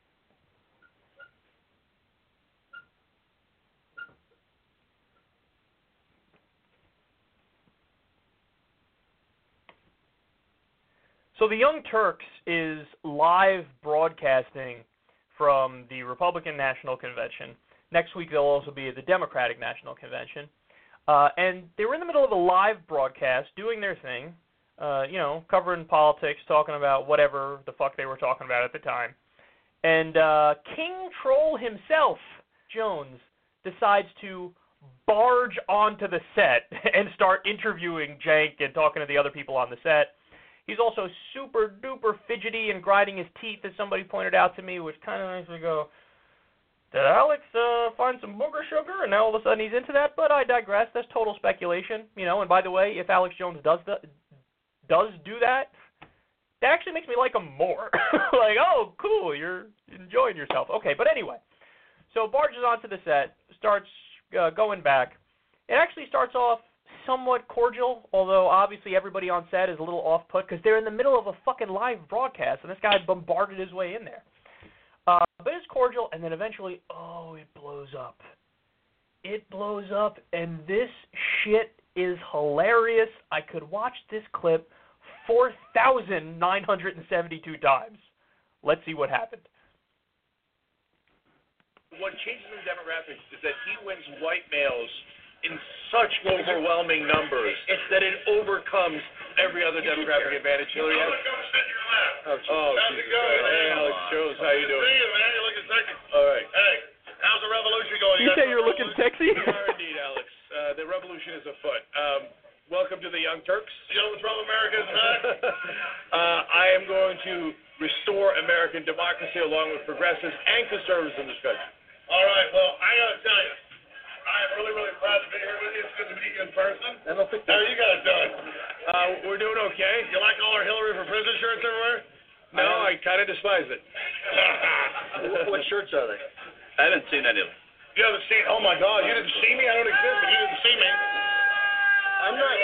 So the Young Turks is live broadcasting from the Republican National Convention. Next week they'll also be at the Democratic National Convention. And they were in the middle of a live broadcast doing their thing, covering politics, talking about whatever the fuck they were talking about at the time. And King Troll himself, Jones, decides to barge onto the set and start interviewing Cenk and talking to the other people on the set. He's also super duper fidgety and grinding his teeth, as somebody pointed out to me, which kind of makes me go, did Alex find some booger sugar and now all of a sudden he's into that? But I digress. That's total speculation. And by the way, if Alex Jones does do that, that actually makes me like him more. Like, oh, cool, you're enjoying yourself. Okay, but anyway, so barges onto the set, starts going back. It actually starts off somewhat cordial, although obviously everybody on set is a little off-put because they're in the middle of a fucking live broadcast, and this guy bombarded his way in there. But it's cordial, and then eventually, it blows up. It blows up, and this shit is hilarious. I could watch this clip 4,972 times. Let's see what happened. What changes in the demographics is that he wins white males in such overwhelming numbers that it overcomes every other demographic advantage Hillary has. How's it going? Hey, Alex Jones, how you doing? See you, man. You're looking sexy. All right. Hey, how's the revolution going? You say you're looking sexy? We are indeed, Alex. The revolution is afoot. Welcome to the Young Turks. You know what's wrong with America tonight? I am going to restore American democracy along with progressives and conservatives in this country. All right. Well, I got to tell you, I am really, really proud to be here with you. It's good to meet you in person. I don't think How you guys doing? We're doing okay. You like all our Hillary for President shirts everywhere? No, I kind of despise it. What shirts are they? I haven't seen any of them. You haven't seen? Oh my God! You didn't see me? I don't exist. If you didn't see me. I'm not.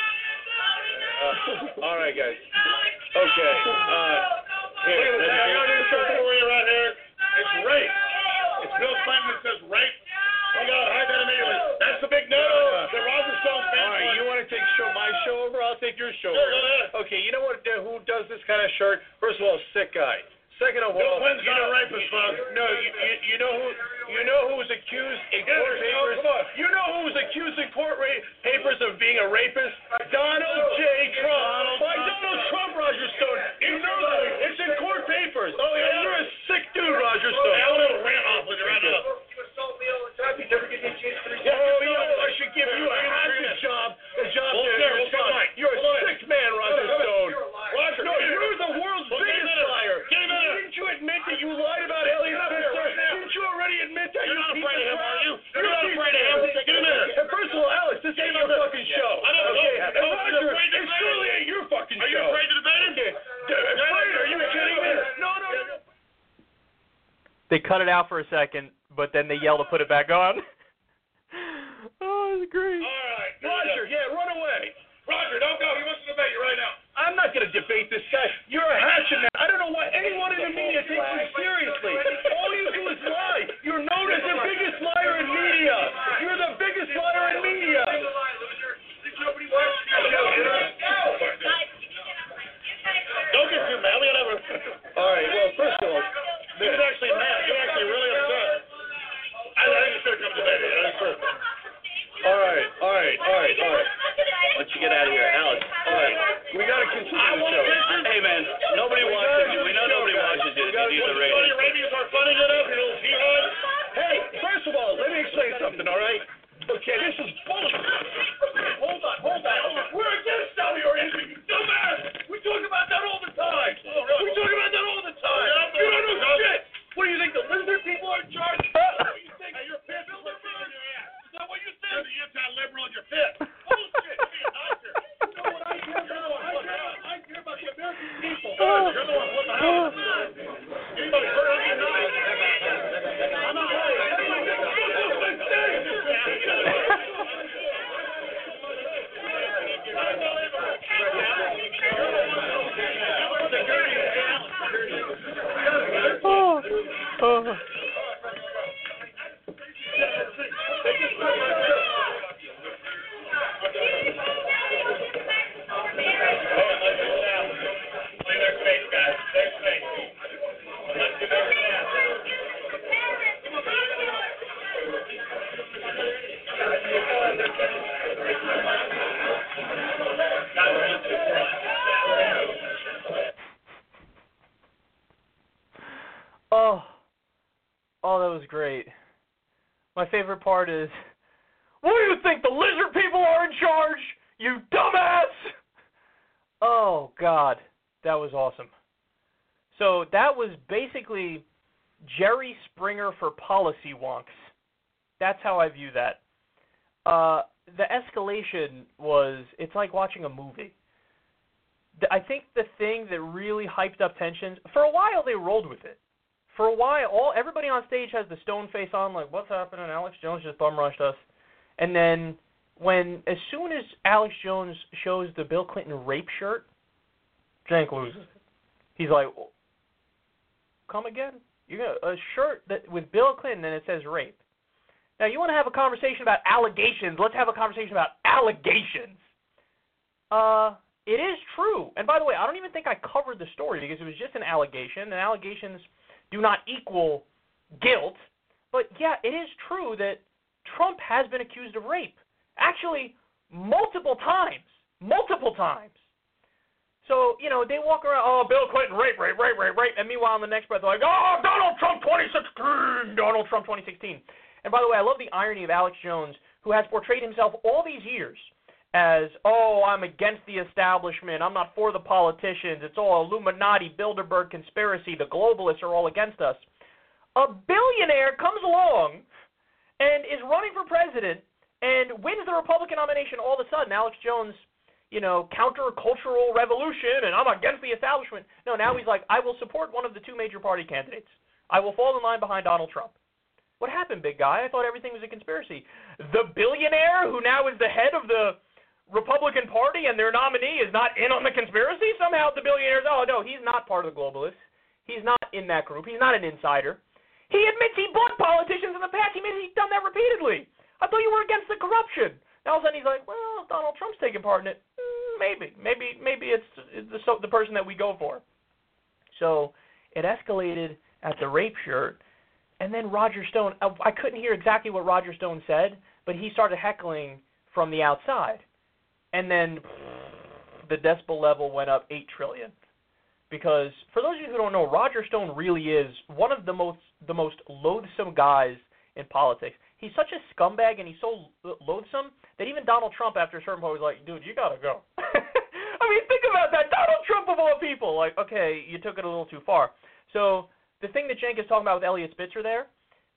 All right, guys. Okay. Look at this. I got a new shirt for you right here. It's rape. It's Bill Clinton that says rape. Oh God, hide that immediately. That's the big no. The Roger Stone fan. All right, you want to take my show over? I'll take your show Sure, over. go ahead. Okay, you know what? Who does this kind of shirt? First of all, sick guy. Second of all, Bill Clinton's not a rapist, folks. No, you know who was accused in court papers? Come on. You know who was accused in court papers of being a rapist? Donald J. Trump. By Donald Trump, Roger Stone. You know that. It's in court papers. Oh, yeah. And you're a sick dude, Roger Stone. Hey, I'm gonna rant off with you right now. I should give you a hostage job. You're a sick man, Roger Stone. Roger, No, you're the world's biggest liar. Didn't you admit that you lied about Elliot Spitzer? Didn't you already admit that? You're not piece afraid of him, crap? are you? You're You're not afraid of him. Get him in here. And first of all, Alex, this ain't your fucking show. I don't know. Okay, and Oh, Roger, you're afraid to it debate surely him? ain't your fucking Are you show. afraid to debate him? Afraid? Are you kidding me? No. They cut it out for a second, but then they yell to put it back on. Oh, it's great. All right. Roger, run away. Roger, don't go. He wants to debate you right now. I'm not going to debate this guy. You're a hatchet man. I don't know why anyone in the media takes you seriously. All you do is lie. You're known as the biggest liar in media. You're the biggest liar in media. Nobody watches the show. Don't get too mad. We gotta have a... All right, well, first of all, He was actually mad. You're actually really upset. I think you should have come to debate. That's perfect. all right. Why don't you get out of here, Alex? All right. We got to continue the show. Hey, man, nobody watches you. We know nobody watches you. You do the Funny radio. radios are funny enough, you little jihad. Hey, first of all, let me explain something, all right? Okay, this is bullshit. Hold on. We're against Saudi Arabia, you dumbass. We talk about that all the time. We talk about that all the time. You don't know shit. What do you think, the lizard people are in charge? What do you think? Hey, you're pissed. You're in your ass. Is that what you said? The anti-liberal and you're pissed. Bullshit. Be a doctor. You know what I care about? I care about the American people. You're the one putting the house. Anybody heard of me? I'm not worried. Oh, that was great. My favorite part is, what do you think, the lizard people are in charge? You dumbass! Oh, God. That was awesome. So that was basically Jerry Springer for policy wonks. That's how I view that. The escalation was, it's like watching a movie. I think the thing that really hyped up tensions, for a while they rolled with it. For a while, everybody on stage has the stone face on, like, what's happening? Alex Jones just bum rushed us. And then as soon as Alex Jones shows the Bill Clinton rape shirt, Cenk loses it. He's like, come again? You got a shirt with Bill Clinton and it says rape. Now, you want to have a conversation about allegations. Let's have a conversation about allegations. It is true. And by the way, I don't even think I covered the story because it was just an allegation, and allegations do not equal guilt. But, yeah, it is true that Trump has been accused of rape. Actually, multiple times. Multiple times. So, they walk around, oh, Bill Clinton, rape. And meanwhile, in the next breath, they're like, oh, Donald Trump 2016. Donald Trump 2016. And by the way, I love the irony of Alex Jones, who has portrayed himself all these years as, oh, I'm against the establishment, I'm not for the politicians, it's all Illuminati, Bilderberg conspiracy, the globalists are all against us. A billionaire comes along and is running for president and wins the Republican nomination. All of a sudden, Alex Jones, counter-cultural revolution, and I'm against the establishment. No, now he's like, I will support one of the two major party candidates. I will fall in line behind Donald Trump. What happened, big guy? I thought everything was a conspiracy. The billionaire who now is the head of the Republican Party and their nominee is not in on the conspiracy? Somehow the billionaire's, oh, no, he's not part of the globalists. He's not in that group. He's not an insider. He admits he bought politicians in the past. He's done that repeatedly. I thought you were against the corruption. Now all of a sudden he's like, well, Donald Trump's taking part in it. Maybe it's the person that we go for. So it escalated at the rape shirt. And then Roger Stone, I couldn't hear exactly what Roger Stone said, but he started heckling from the outside. And then the decibel level went up 8 trillion. Because for those of you who don't know, Roger Stone really is one of the most loathsome guys in politics. He's such a scumbag and he's so loathsome that even Donald Trump after a certain point was like, dude, you got to go. I mean, think about that. Donald Trump of all people. Like, okay, you took it a little too far. So the thing that Cenk is talking about with Eliot Spitzer there,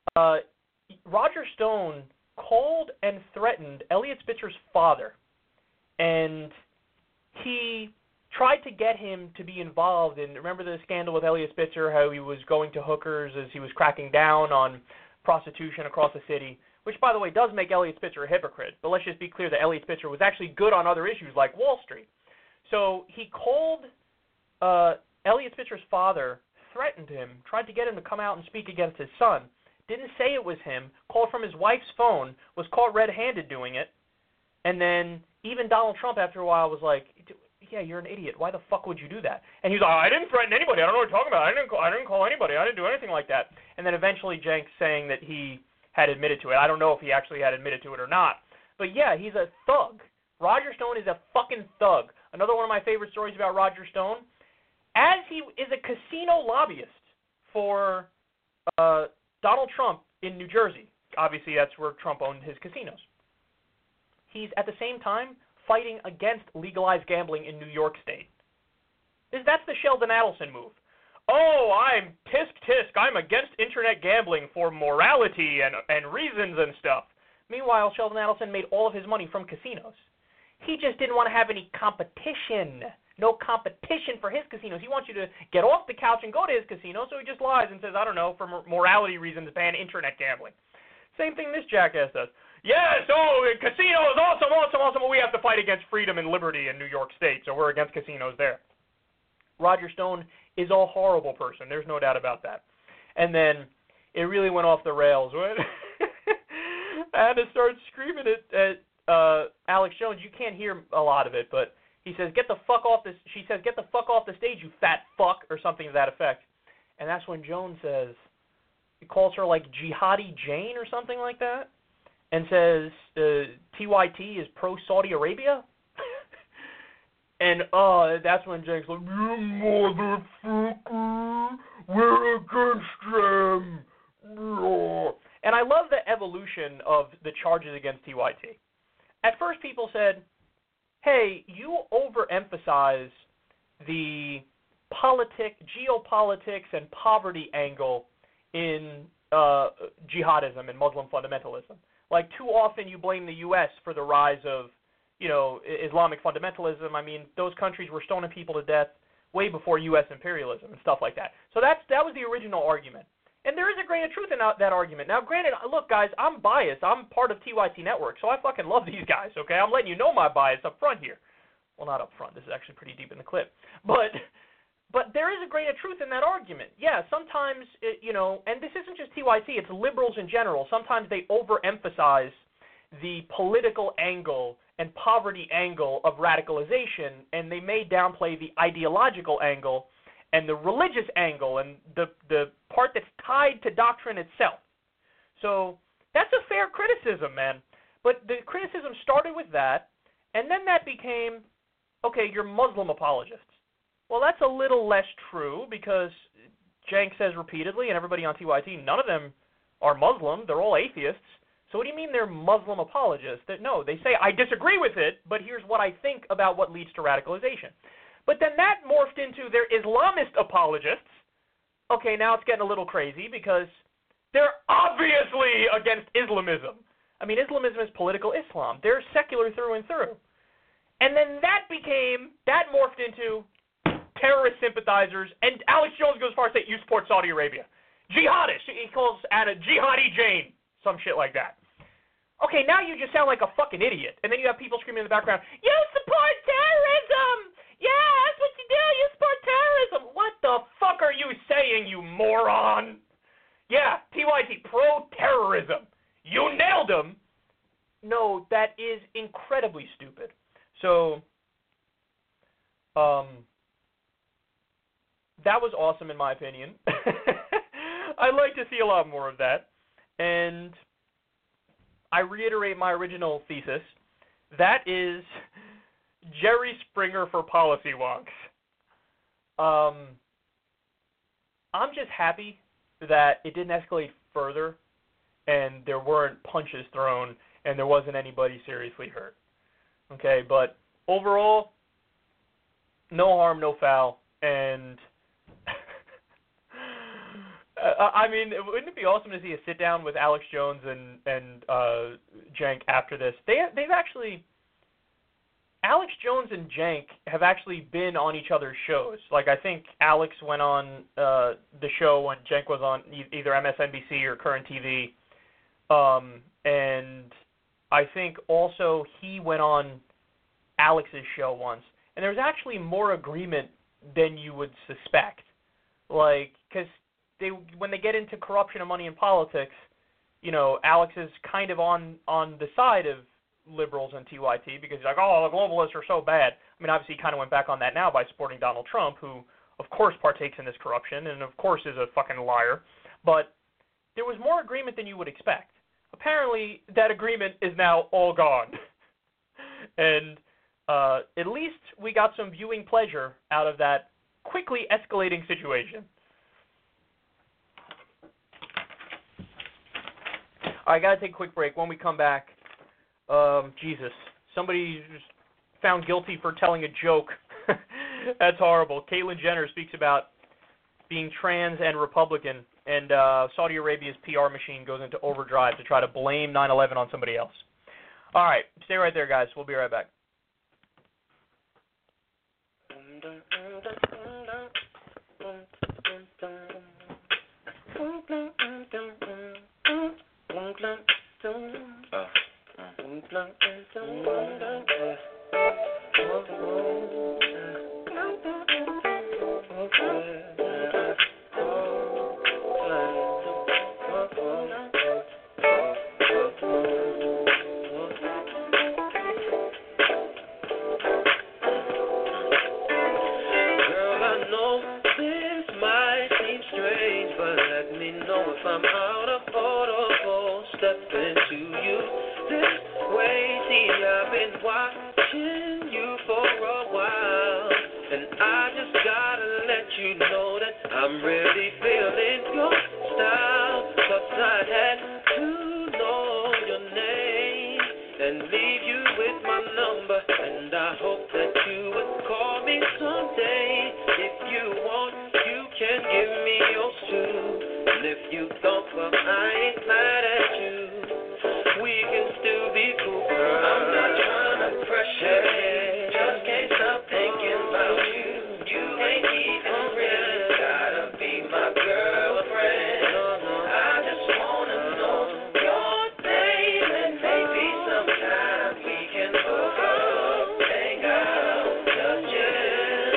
Roger Stone called and threatened Eliot Spitzer's father, and he tried to get him to be involved in, remember the scandal with Eliot Spitzer, how he was going to hookers as he was cracking down on prostitution across the city, which, by the way, does make Eliot Spitzer a hypocrite. But let's just be clear that Eliot Spitzer was actually good on other issues like Wall Street. So he called Eliot Spitzer's father, threatened him, tried to get him to come out and speak against his son, didn't say it was him, called from his wife's phone, was caught red-handed doing it, and then even Donald Trump after a while was like, yeah, you're an idiot. Why the fuck would you do that? And he's like, I didn't threaten anybody. I don't know what you're talking about. I didn't call anybody. I didn't do anything like that. And then eventually Cenk saying that he had admitted to it. I don't know if he actually had admitted to it or not. But yeah, he's a thug. Roger Stone is a fucking thug. Another one of my favorite stories about Roger Stone, as he is a casino lobbyist for Donald Trump in New Jersey. Obviously, that's where Trump owned his casinos. He's, at the same time, fighting against legalized gambling in New York State. That's the Sheldon Adelson move. Oh, I'm tisk. I'm against internet gambling for morality and reasons and stuff. Meanwhile, Sheldon Adelson made all of his money from casinos. He just didn't want to have any competition. No competition for his casinos. He wants you to get off the couch and go to his casino, so he just lies and says, I don't know, for morality reasons, ban internet gambling. Same thing this jackass does. Yes, casinos, awesome. We have to fight against freedom and liberty in New York State, so we're against casinos there. Roger Stone is a horrible person. There's no doubt about that. And then it really went off the rails when Anna starts screaming at Alex Jones. You can't hear a lot of it, but he says, "Get the fuck off this." She says, "Get the fuck off the stage, you fat fuck," or something to that effect. And that's when Jones says, he calls her like Jihadi Jane or something like that, and says TYT is pro-Saudi Arabia. And that's when Cenk's like, you motherfucker, we're against them. And I love the evolution of the charges against TYT. At first, people said, hey, you overemphasize the geopolitics, and poverty angle in jihadism and Muslim fundamentalism. Like, too often you blame the U.S. for the rise of, Islamic fundamentalism. I mean, those countries were stoning people to death way before U.S. imperialism and stuff like that. So that was the original argument. And there is a grain of truth in that argument. Now, granted, look, guys, I'm biased. I'm part of TYT Network, so I fucking love these guys, okay? I'm letting you know my bias up front here. Well, not up front. This is actually pretty deep in the clip. But there is a grain of truth in that argument. Yeah, sometimes, and this isn't just TYT, it's liberals in general. Sometimes they overemphasize the political angle and poverty angle of radicalization, and they may downplay the ideological angle and the religious angle and the part that's tied to doctrine itself. So that's a fair criticism, man. But the criticism started with that, and then that became, okay, you're Muslim apologists. Well, that's a little less true because Cenk says repeatedly, and everybody on TYT, none of them are Muslim. They're all atheists. So what do you mean they're Muslim apologists? No, they say, I disagree with it, but here's what I think about what leads to radicalization. But then that morphed into they're Islamist apologists. Okay, now it's getting a little crazy because they're obviously against Islamism. I mean, Islamism is political Islam. They're secular through and through. And then that morphed into terrorist sympathizers, and Alex Jones goes as far as to say, you support Saudi Arabia. Jihadist. He calls Anna Jihadi Jane, some shit like that. Okay, now you just sound like a fucking idiot. And then you have people screaming in the background, you support terrorism! Yeah, that's what you do, you support terrorism! What the fuck are you saying, you moron? Yeah, TYT, pro-terrorism. You nailed him. No, that is incredibly stupid. So, that was awesome in my opinion. I'd like to see a lot more of that. And I reiterate my original thesis. That is Jerry Springer for policy wonks. I'm just happy that it didn't escalate further and there weren't punches thrown and there wasn't anybody seriously hurt. Okay, but overall, no harm, no foul. And I mean, wouldn't it be awesome to see a sit down with Alex Jones and Cenk after this? They've actually, Alex Jones and Cenk have actually been on each other's shows. Like, I think Alex went on the show when Cenk was on either MSNBC or Current TV, and I think also he went on Alex's show once, and there was actually more agreement than you would suspect. Like, because when they get into corruption and money in politics, Alex is kind of on the side of liberals and TYT because he's like, oh, the globalists are so bad. I mean, obviously he kind of went back on that now by supporting Donald Trump, who, of course, partakes in this corruption and, of course, is a fucking liar. But there was more agreement than you would expect. Apparently, that agreement is now all gone. And at least we got some viewing pleasure out of that quickly escalating situation. I got to take a quick break. When we come back, Jesus, somebody just found guilty for telling a joke. That's horrible. Caitlyn Jenner speaks about being trans and Republican, and Saudi Arabia's PR machine goes into overdrive to try to blame 9/11 on somebody else. All right, stay right there, guys. We'll be right back. If I'm out of order for stepping to you this way, see, I've been watching you for a while, and I just gotta let you know that I'm really feeling your style, 'cause I had to but I ain't mad at you. We can still be cool, girl. I'm not trying to pressure you, just can't stop thinking about you. You ain't even really gotta be my girlfriend. I just wanna know your name, and maybe sometime we can hook up, hang out, just chill.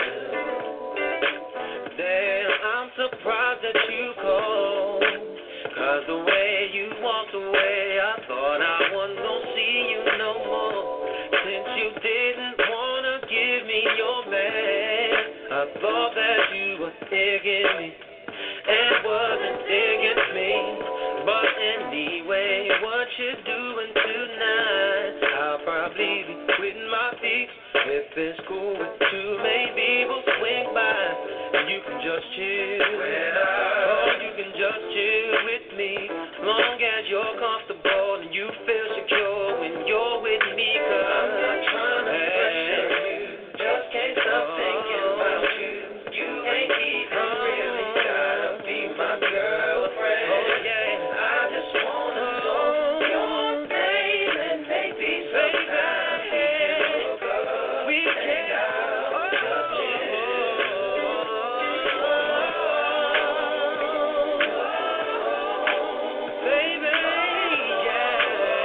Damn, I'm surprised that you called, 'cause the way you walked away, I thought I wasn't gonna see you no more. Since you didn't wanna give me your man, I thought that you were digging me and wasn't digging me. But anyway, what you doing tonight? I'll probably be quitting my feet. If it's cool with you, maybe we'll swing by and you can just chill. Or you can just chill with me, long as you're comfortable and you feel secure when you're with me. 'Cause I'm not trying to pressure you, just can't stop thinking about you. You ain't even really gotta be my girlfriend. Oh yeah, I just wanna know your name, and maybe sometime we can hang out, just chill. Baby, yeah.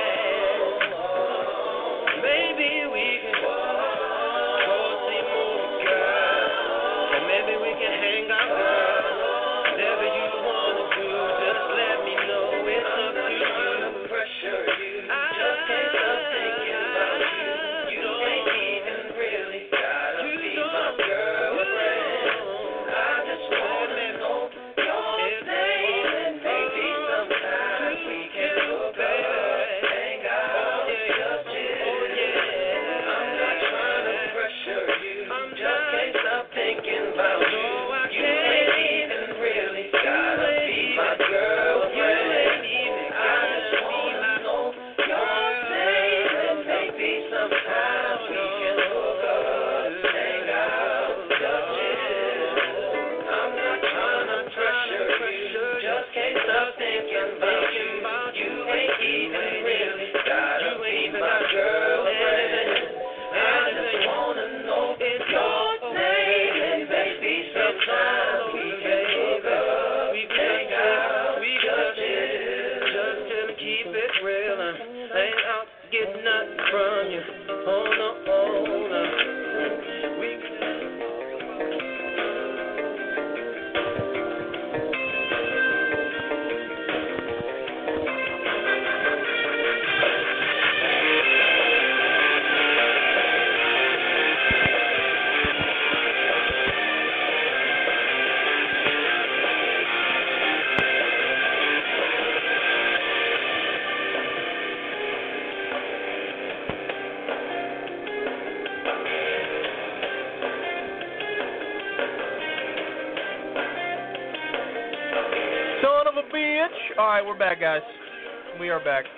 Maybe we can go see movie, girl, and maybe we can hang out, girl. Whatever you wanna do, just let me know. It's up to you. Pressure you, just can't stop thinking about you. You ain't even really gotta be my girlfriend. I just wanna know your name, and maybe sometime we can hook up, hang out, just chill. I'm not trying to pressure you, just can't stop thinking about you. You ain't even really gotta be my girlfriend. I just wanna know your name, and maybe sometime we can hook up, hang out, just chill. I'm not trying to pressure you, just can't stop thinking about you. You ain't even really gotta be my girlfriend. I just wanna know your name, and maybe sometime we can hook up, hang out, just chill. Just to keep it real, I ain't out to get nothing from you. Oh no, oh no. Son of a bitch. All right, we're back, guys. We are back.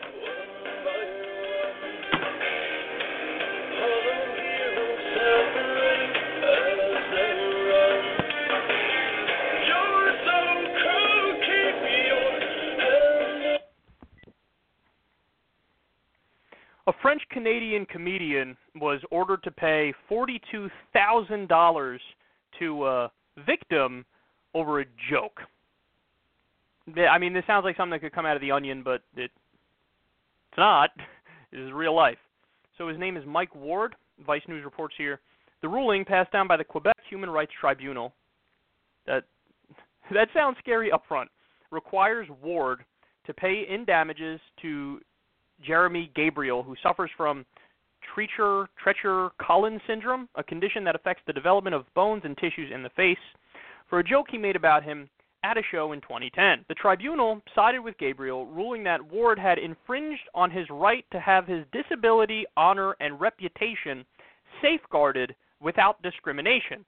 A French-Canadian comedian was ordered to pay $42,000 to a victim over a joke. I mean, this sounds like something that could come out of The Onion, but it's not. It is real life. So his name is Mike Ward. Vice News reports here. The ruling passed down by the Quebec Human Rights Tribunal, that sounds scary up front, requires Ward to pay in damages to Jeremy Gabriel, who suffers from Treacher-Collins syndrome, a condition that affects the development of bones and tissues in the face, for a joke he made about him at a show in 2010. The tribunal sided with Gabriel, ruling that Ward had infringed on his right to have his disability, honor, and reputation safeguarded without discrimination.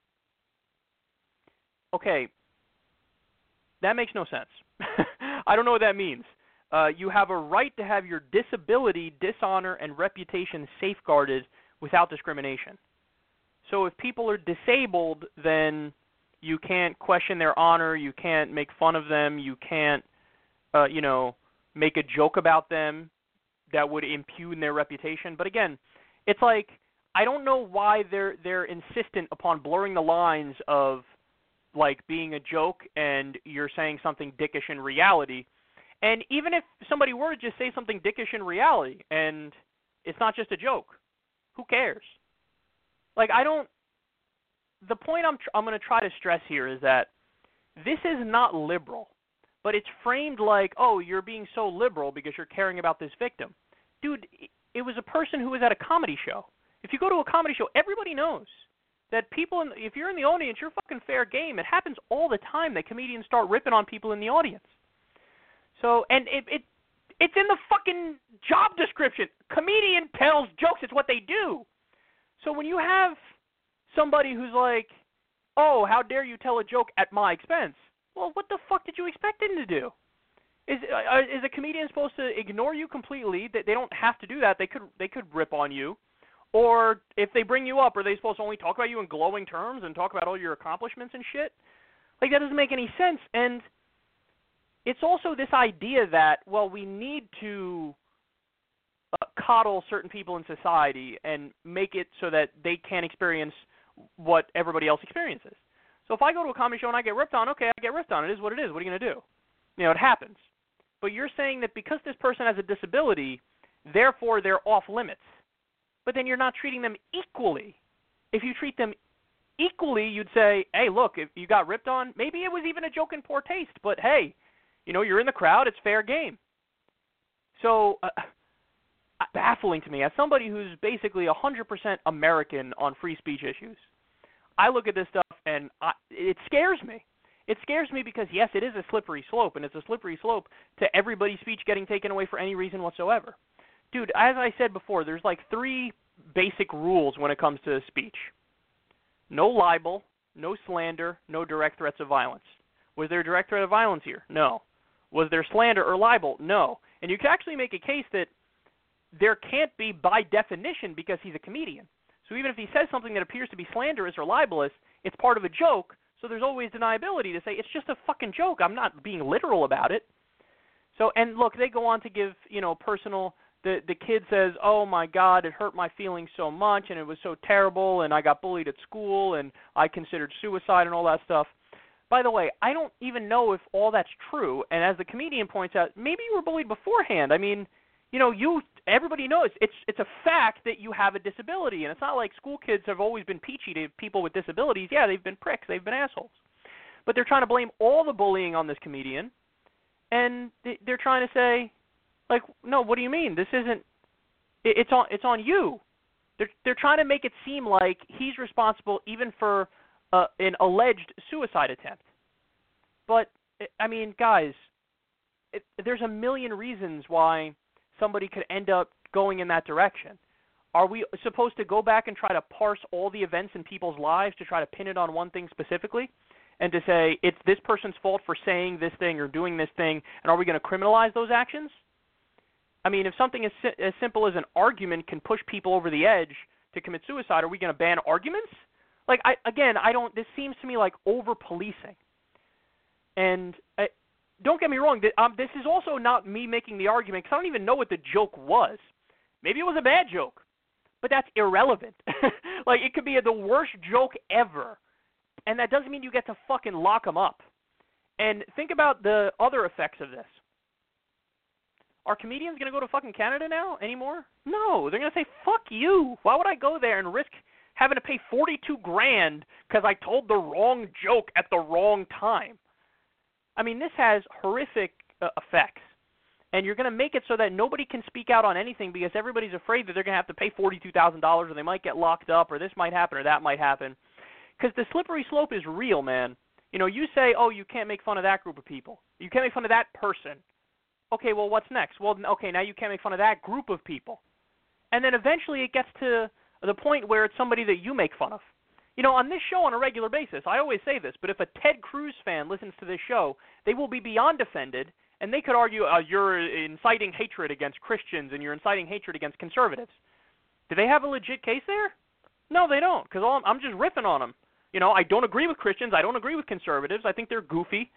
Okay, that makes no sense. I don't know what that means. You have a right to have your disability, dishonor, and reputation safeguarded without discrimination. So if people are disabled, then you can't question their honor, you can't make fun of them, you can't make a joke about them that would impugn their reputation. But again, it's like I don't know why they're insistent upon blurring the lines of like being a joke and you're saying something dickish in reality. And even if somebody were to just say something dickish in reality and it's not just a joke, who cares? Like the point I'm going to try to stress here is that this is not liberal, but it's framed like, oh, you're being so liberal because you're caring about this victim. Dude, it was a person who was at a comedy show. If you go to a comedy show, everybody knows that people, if you're in the audience, you're fucking fair game. It happens all the time that comedians start ripping on people in the audience. So, and it's in the fucking job description. Comedian tells jokes. It's what they do. So when you have somebody who's like, oh, how dare you tell a joke at my expense? Well, what the fuck did you expect him to do? Is a comedian supposed to ignore you completely? That they don't have to do that. They could rip on you. Or if they bring you up, are they supposed to only talk about you in glowing terms and talk about all your accomplishments and shit? Like, that doesn't make any sense. And it's also this idea that, well, we need to coddle certain people in society and make it so that they can't experience what everybody else experiences. So if I go to a comedy show and I get ripped on, okay, I get ripped on. It is what it is. What are you going to do? It happens. But you're saying that because this person has a disability, therefore they're off limits. But then you're not treating them equally. If you treat them equally, you'd say, hey, look, if you got ripped on, maybe it was even a joke in poor taste, but hey, you're in the crowd, it's fair game. So, baffling to me, as somebody who's basically 100% American on free speech issues, I look at this stuff and it scares me. It scares me because, yes, it is a slippery slope, and it's a slippery slope to everybody's speech getting taken away for any reason whatsoever. Dude, as I said before, there's like 3 basic rules when it comes to speech. No libel, no slander, no direct threats of violence. Was there a direct threat of violence here? No. Was there slander or libel? No. And you can actually make a case that there can't be by definition because he's a comedian. So even if he says something that appears to be slanderous or libelous, it's part of a joke, so there's always deniability to say, it's just a fucking joke. I'm not being literal about it. So, and look, they go on to give, personal... The kid says, oh, my God, it hurt my feelings so much, and it was so terrible, and I got bullied at school, and I considered suicide and all that stuff. By the way, I don't even know if all that's true, and as the comedian points out, maybe you were bullied beforehand. I mean, everybody knows. It's a fact that you have a disability, and it's not like school kids have always been peachy to people with disabilities. Yeah, they've been pricks. They've been assholes. But they're trying to blame all the bullying on this comedian, and they're trying to say, like, no, what do you mean? This isn't. It's on you. They're trying to make it seem like he's responsible even for an alleged suicide attempt. But I mean, guys, there's a million reasons why somebody could end up going in that direction. Are we supposed to go back and try to parse all the events in people's lives to try to pin it on one thing specifically, and to say it's this person's fault for saying this thing or doing this thing, and are we going to criminalize those actions? I mean, if something as simple as an argument can push people over the edge to commit suicide, are we going to ban arguments? Like, this seems to me like over-policing. And don't get me wrong, this is also not me making the argument, because I don't even know what the joke was. Maybe it was a bad joke, but that's irrelevant. Like, it could be the worst joke ever, and that doesn't mean you get to fucking lock them up. And think about the other effects of this. Are comedians going to go to fucking Canada now anymore? No. They're going to say, fuck you. Why would I go there and risk having to pay $42,000 because I told the wrong joke at the wrong time? I mean, this has horrific effects. And you're going to make it so that nobody can speak out on anything because everybody's afraid that they're going to have to pay $42,000 or they might get locked up or this might happen or that might happen. Because the slippery slope is real, man. You say, oh, you can't make fun of that group of people. You can't make fun of that person. Okay, well, what's next? Well, okay, now you can't make fun of that group of people. And then eventually it gets to the point where it's somebody that you make fun of. On this show on a regular basis, I always say this, but if a Ted Cruz fan listens to this show, they will be beyond offended, and they could argue you're inciting hatred against Christians and you're inciting hatred against conservatives. Do they have a legit case there? No, they don't, because I'm just riffing on them. I don't agree with Christians. I don't agree with conservatives. I think they're goofy.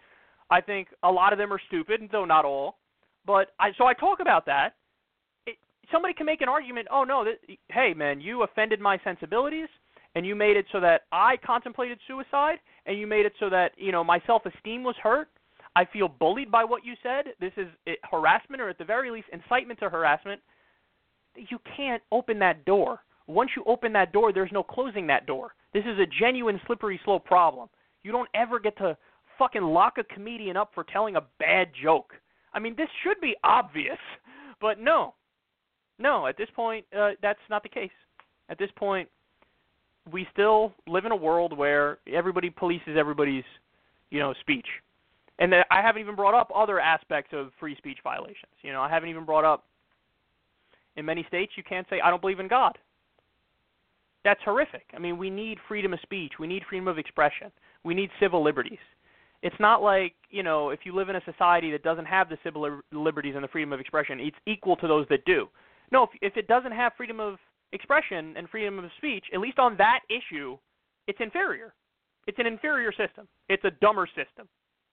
I think a lot of them are stupid, though not all. But I talk about that. Somebody can make an argument, oh, no, hey, man, you offended my sensibilities, and you made it so that I contemplated suicide, and you made it so that, my self-esteem was hurt. I feel bullied by what you said. This is harassment, or at the very least, incitement to harassment. You can't open that door. Once you open that door, there's no closing that door. This is a genuine slippery slope problem. You don't ever get to fucking lock a comedian up for telling a bad joke. I mean, this should be obvious, but no. No, at this point, that's not the case. At this point, we still live in a world where everybody polices everybody's, speech. And I haven't even brought up other aspects of free speech violations. I haven't even brought up, in many states, you can't say, I don't believe in God. That's horrific. I mean, we need freedom of speech. We need freedom of expression. We need civil liberties. It's not like, if you live in a society that doesn't have the civil liberties and the freedom of expression, it's equal to those that do. No, if it doesn't have freedom of expression and freedom of speech, at least on that issue, it's inferior. It's an inferior system. It's a dumber system.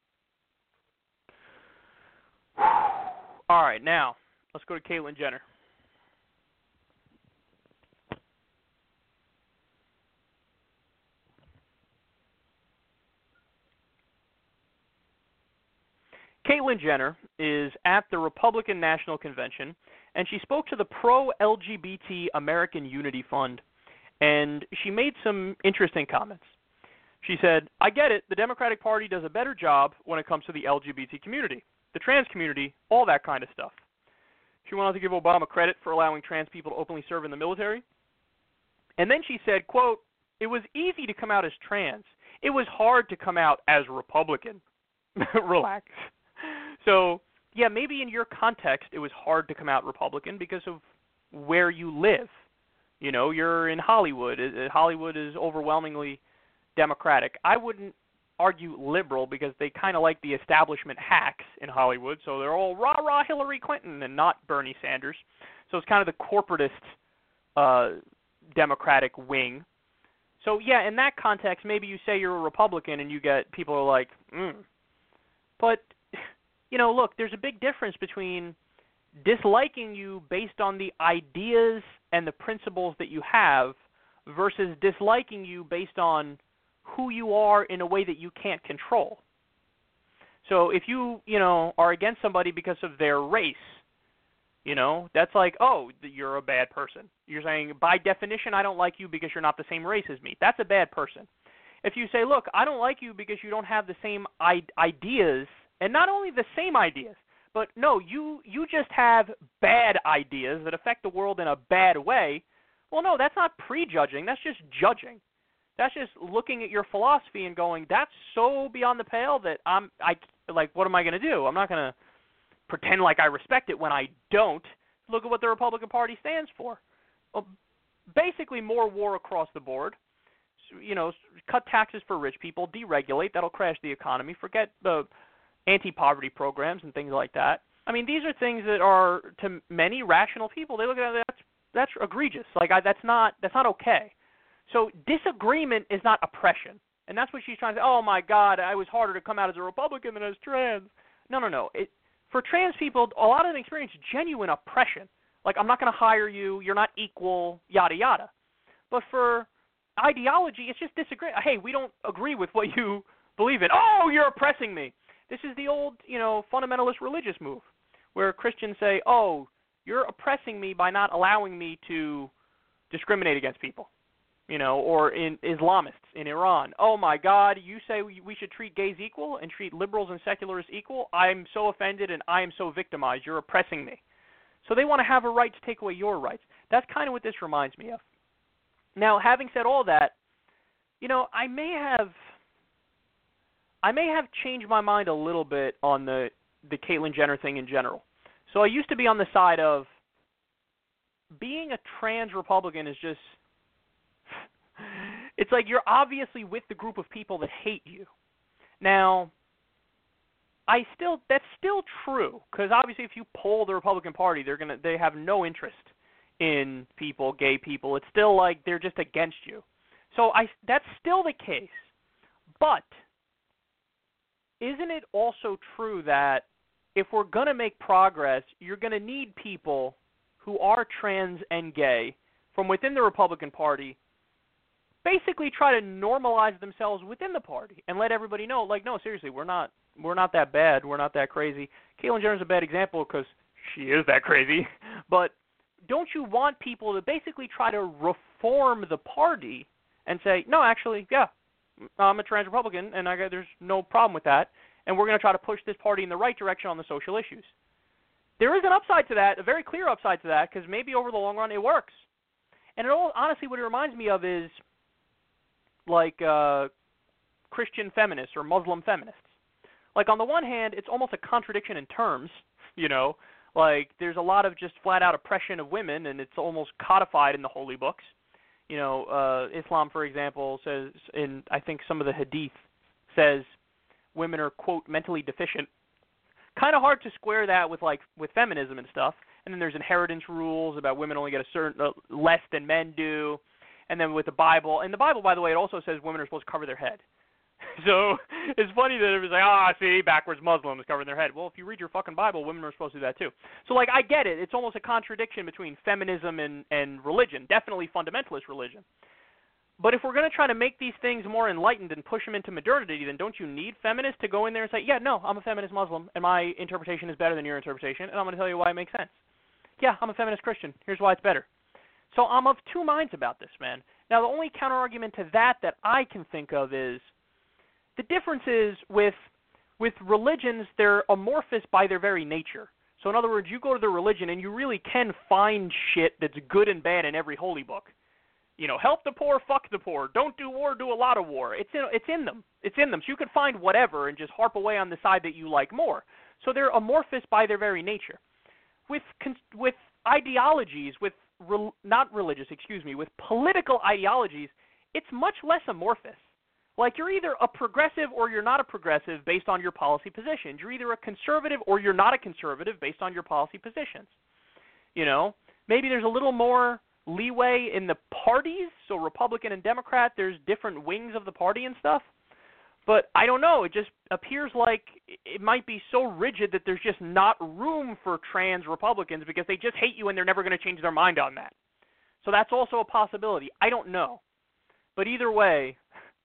All right, now, let's go to Caitlyn Jenner. Caitlyn Jenner is at the Republican National Convention, and she spoke to the pro-LGBT American Unity Fund, and she made some interesting comments. She said, I get it, the Democratic Party does a better job when it comes to the LGBT community, the trans community, all that kind of stuff. She went on to give Obama credit for allowing trans people to openly serve in the military. And then she said, quote, it was easy to come out as trans. It was hard to come out as Republican. Relax. So, yeah, maybe in your context it was hard to come out Republican because of where you live. You're in Hollywood. Hollywood is overwhelmingly Democratic. I wouldn't argue liberal because they kind of like the establishment hacks in Hollywood, so they're all rah-rah Hillary Clinton and not Bernie Sanders. So it's kind of the corporatist Democratic wing. So, yeah, in that context, maybe you say you're a Republican and you get people who are like, But, look, there's a big difference between disliking you based on the ideas and the principles that you have versus disliking you based on who you are in a way that you can't control. So if you, are against somebody because of their race, that's like, oh, you're a bad person. You're saying, by definition, I don't like you because you're not the same race as me. That's a bad person. If you say, look, I don't like you because you don't have the same ideas, and not only the same ideas, but no, you just have bad ideas that affect the world in a bad way, well, no, that's not prejudging. That's just judging. That's just looking at your philosophy and going, that's so beyond the pale that what am I going to do? I'm not going to pretend like I respect it when I don't. Look at what the Republican Party stands for. Well, basically more war across the board. Cut taxes for rich people, deregulate. That'll crash the economy. Forget the anti-poverty programs and things like that. I mean, these are things that are, to many rational people, they look at it, that's egregious. That's not okay. So disagreement is not oppression. And that's what she's trying to say. Oh, my God, I was harder to come out as a Republican than as trans. No. For trans people, a lot of them experience genuine oppression. Like, I'm not going to hire you, you're not equal, yada, yada. But for ideology, it's just disagreement. Hey, we don't agree with what you believe in. Oh, you're oppressing me. This is the old, fundamentalist religious move where Christians say, oh, you're oppressing me by not allowing me to discriminate against people, or in Islamists in Iran. Oh, my God, you say we should treat gays equal and treat liberals and secularists equal? I'm so offended and I am so victimized. You're oppressing me. So they want to have a right to take away your rights. That's kind of what this reminds me of. Now, having said all that, I may have changed my mind a little bit on the Caitlyn Jenner thing in general. So I used to be on the side of being a trans Republican is just, it's like you're obviously with the group of people that hate you. Now, that's still true, because obviously if you poll the Republican Party, they have no interest in people, gay people. It's still like they're just against you. So that's still the case. But isn't it also true that if we're going to make progress, you're going to need people who are trans and gay from within the Republican Party basically try to normalize themselves within the party and let everybody know, like, no, seriously, we're not that bad, we're not that crazy. Caitlyn Jenner's a bad example because she is that crazy, but don't you want people to basically try to reform the party and say, no, actually, yeah, I'm a trans Republican, and there's no problem with that, and we're going to try to push this party in the right direction on the social issues. There is an upside to that, a very clear upside to that, because maybe over the long run it works. And honestly, what it reminds me of is like Christian feminists or Muslim feminists. Like, on the one hand, it's almost a contradiction in terms, you know, like there's a lot of just flat-out oppression of women, and it's almost codified in the holy books. You know, Islam, for example, says in, I think, some of the hadith, says women are, quote, mentally deficient. Kind of hard to square that with feminism and stuff. And then there's inheritance rules about women only get a certain less than men do. And then with the Bible, by the way, it also says women are supposed to cover their head. So it's funny that it was like, see, backwards Muslims covering their head. Well, if you read your fucking Bible, women are supposed to do that too. So, like, I get it. It's almost a contradiction between feminism and religion, definitely fundamentalist religion. But if we're going to try to make these things more enlightened and push them into modernity, then don't you need feminists to go in there and say, yeah, no, I'm a feminist Muslim, and my interpretation is better than your interpretation, and I'm going to tell you why it makes sense. Yeah, I'm a feminist Christian. Here's why it's better. So I'm of two minds about this, man. Now, the only counterargument to that I can think of is the difference is with religions, they're amorphous by their very nature. So in other words, you go to the religion and you really can find shit that's good and bad in every holy book. You know, help the poor, fuck the poor. Don't do war, do a lot of war. It's in them. It's in them. So you can find whatever and just harp away on the side that you like more. So they're amorphous by their very nature. With ideologies, with political ideologies, it's much less amorphous. Like, you're either a progressive or you're not a progressive based on your policy positions. You're either a conservative or you're not a conservative based on your policy positions. You know, maybe there's a little more leeway in the parties, so Republican and Democrat, there's different wings of the party and stuff. But I don't know, it just appears like it might be so rigid that there's just not room for trans Republicans because they just hate you and they're never going to change their mind on that. So that's also a possibility. I don't know. But either way,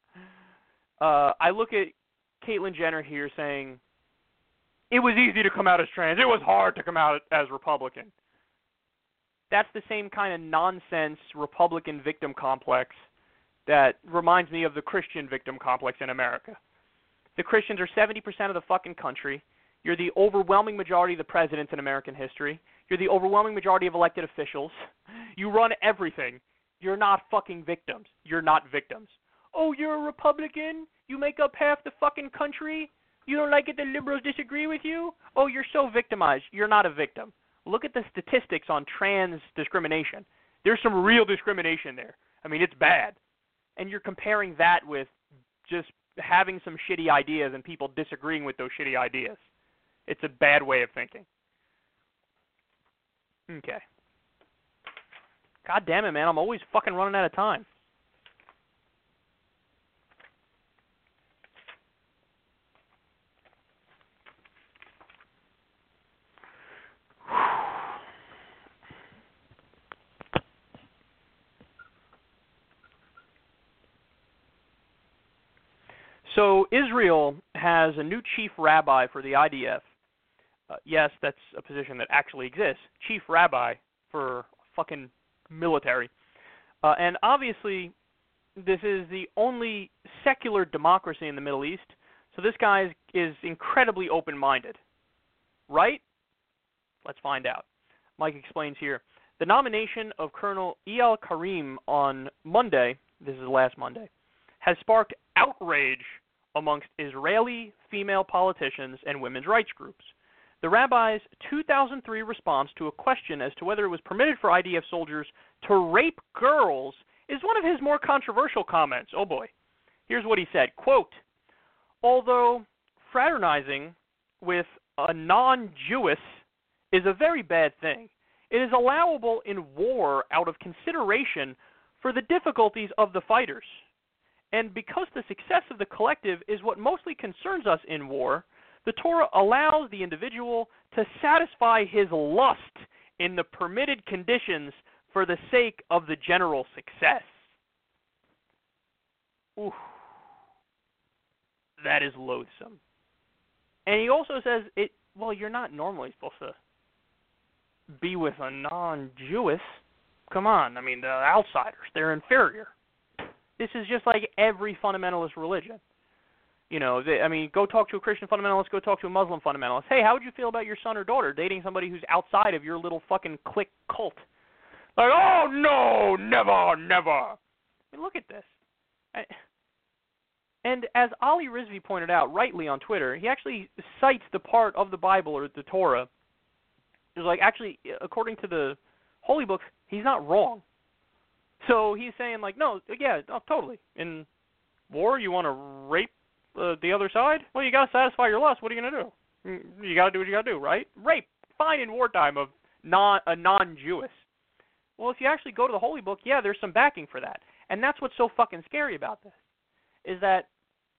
I look at Caitlyn Jenner here saying, it was easy to come out as trans. It was hard to come out as Republican. That's the same kind of nonsense Republican victim complex that reminds me of the Christian victim complex in America. The Christians are 70% of the fucking country. You're the overwhelming majority of the presidents in American history. You're the overwhelming majority of elected officials. You run everything. You're not fucking victims. You're not victims. Oh, you're a Republican? You make up half the fucking country? You don't like it that liberals disagree with you? Oh, you're so victimized. You're not a victim. Look at the statistics on trans discrimination. There's some real discrimination there. I mean, it's bad. And you're comparing that with just having some shitty ideas and people disagreeing with those shitty ideas. It's a bad way of thinking. Okay. God damn it, man. I'm always fucking running out of time. So Israel has a new chief rabbi for the IDF. Yes, that's a position that actually exists. Chief rabbi for fucking military. And obviously, this is the only secular democracy in the Middle East. So this guy is incredibly open-minded. Right? Let's find out. Mike explains here. The nomination of Colonel Eyal Karim on Monday, this is last Monday, has sparked outrage amongst Israeli female politicians and women's rights groups. The rabbi's 2003 response to a question as to whether it was permitted for IDF soldiers to rape girls is one of his more controversial comments. Oh boy. Here's what he said, quote, although fraternizing with a non-Jewess is a very bad thing, it is allowable in war out of consideration for the difficulties of the fighters. And because the success of the collective is what mostly concerns us in war, the Torah allows the individual to satisfy his lust in the permitted conditions for the sake of the general success. Ooh, that is loathsome. And he also says, well, you're not normally supposed to be with a non-Jewish. Come on, I mean, the outsiders, they're inferior. This is just like every fundamentalist religion. You know, go talk to a Christian fundamentalist, go talk to a Muslim fundamentalist. Hey, how would you feel about your son or daughter dating somebody who's outside of your little fucking clique cult? Like, oh, no, never, never. I mean, look at this. And as Ali Rizvi pointed out rightly on Twitter, he actually cites the part of the Bible or the Torah. It's like, actually, according to the holy books, he's not wrong. So he's saying, like, no, yeah, totally. In war, you want to rape the other side? Well, you got to satisfy your lust. What are you going to do? You got to do what you got to do, right? Rape, fine in wartime of a non-Jewish. Well, if you actually go to the holy book, yeah, there's some backing for that. And that's what's so fucking scary about this, is that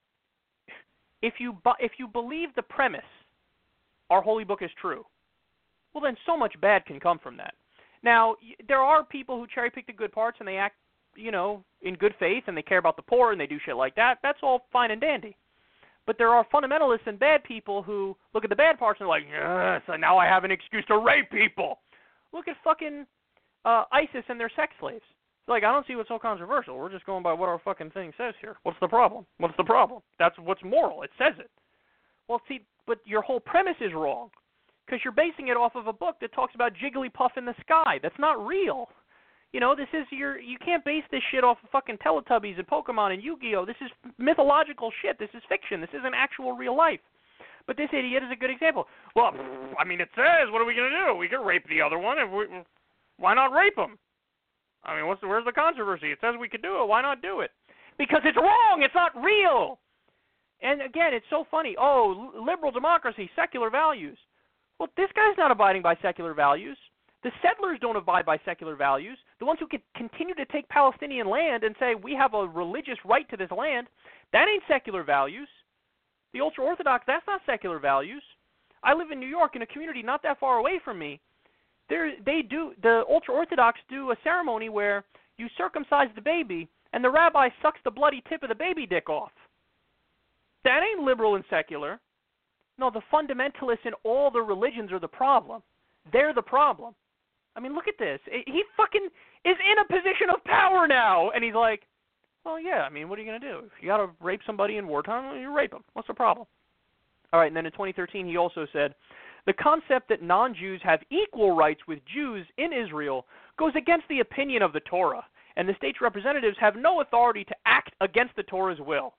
if you believe the premise, our holy book is true, well, then so much bad can come from that. Now, there are people who cherry-pick the good parts and they act, you know, in good faith and they care about the poor and they do shit like that. That's all fine and dandy. But there are fundamentalists and bad people who look at the bad parts and they're like, yes, so now I have an excuse to rape people. Look at fucking ISIS and their sex slaves. It's like, I don't see what's so controversial. We're just going by what our fucking thing says here. What's the problem? What's the problem? That's what's moral. It says it. Well, see, but your whole premise is wrong. Because you're basing it off of a book that talks about Jigglypuff in the sky. That's not real. You know, you can't base this shit off of fucking Teletubbies and Pokemon and Yu-Gi-Oh! This is mythological shit. This is fiction. This isn't actual real life. But this idiot is a good example. Well, I mean, it says, what are we going to do? We could rape the other one. Why not rape him? I mean, where's the controversy? It says we could do it. Why not do it? Because it's wrong. It's not real. And again, it's so funny. Oh, liberal democracy, secular values. Well, this guy's not abiding by secular values. The settlers don't abide by secular values. The ones who can continue to take Palestinian land and say we have a religious right to this land, that ain't secular values. The ultra-Orthodox, that's not secular values. I live in New York in a community not that far away from me. The ultra-Orthodox do a ceremony where you circumcise the baby and the rabbi sucks the bloody tip of the baby dick off. That ain't liberal and secular. No, the fundamentalists in all the religions are the problem. They're the problem. I mean, look at this. He fucking is in a position of power now. And he's like, well, yeah, I mean, what are you going to do? If you got to rape somebody in wartime, well, you rape them. What's the problem? All right, and then in 2013, he also said, the concept that non-Jews have equal rights with Jews in Israel goes against the opinion of the Torah, and the state's representatives have no authority to act against the Torah's will.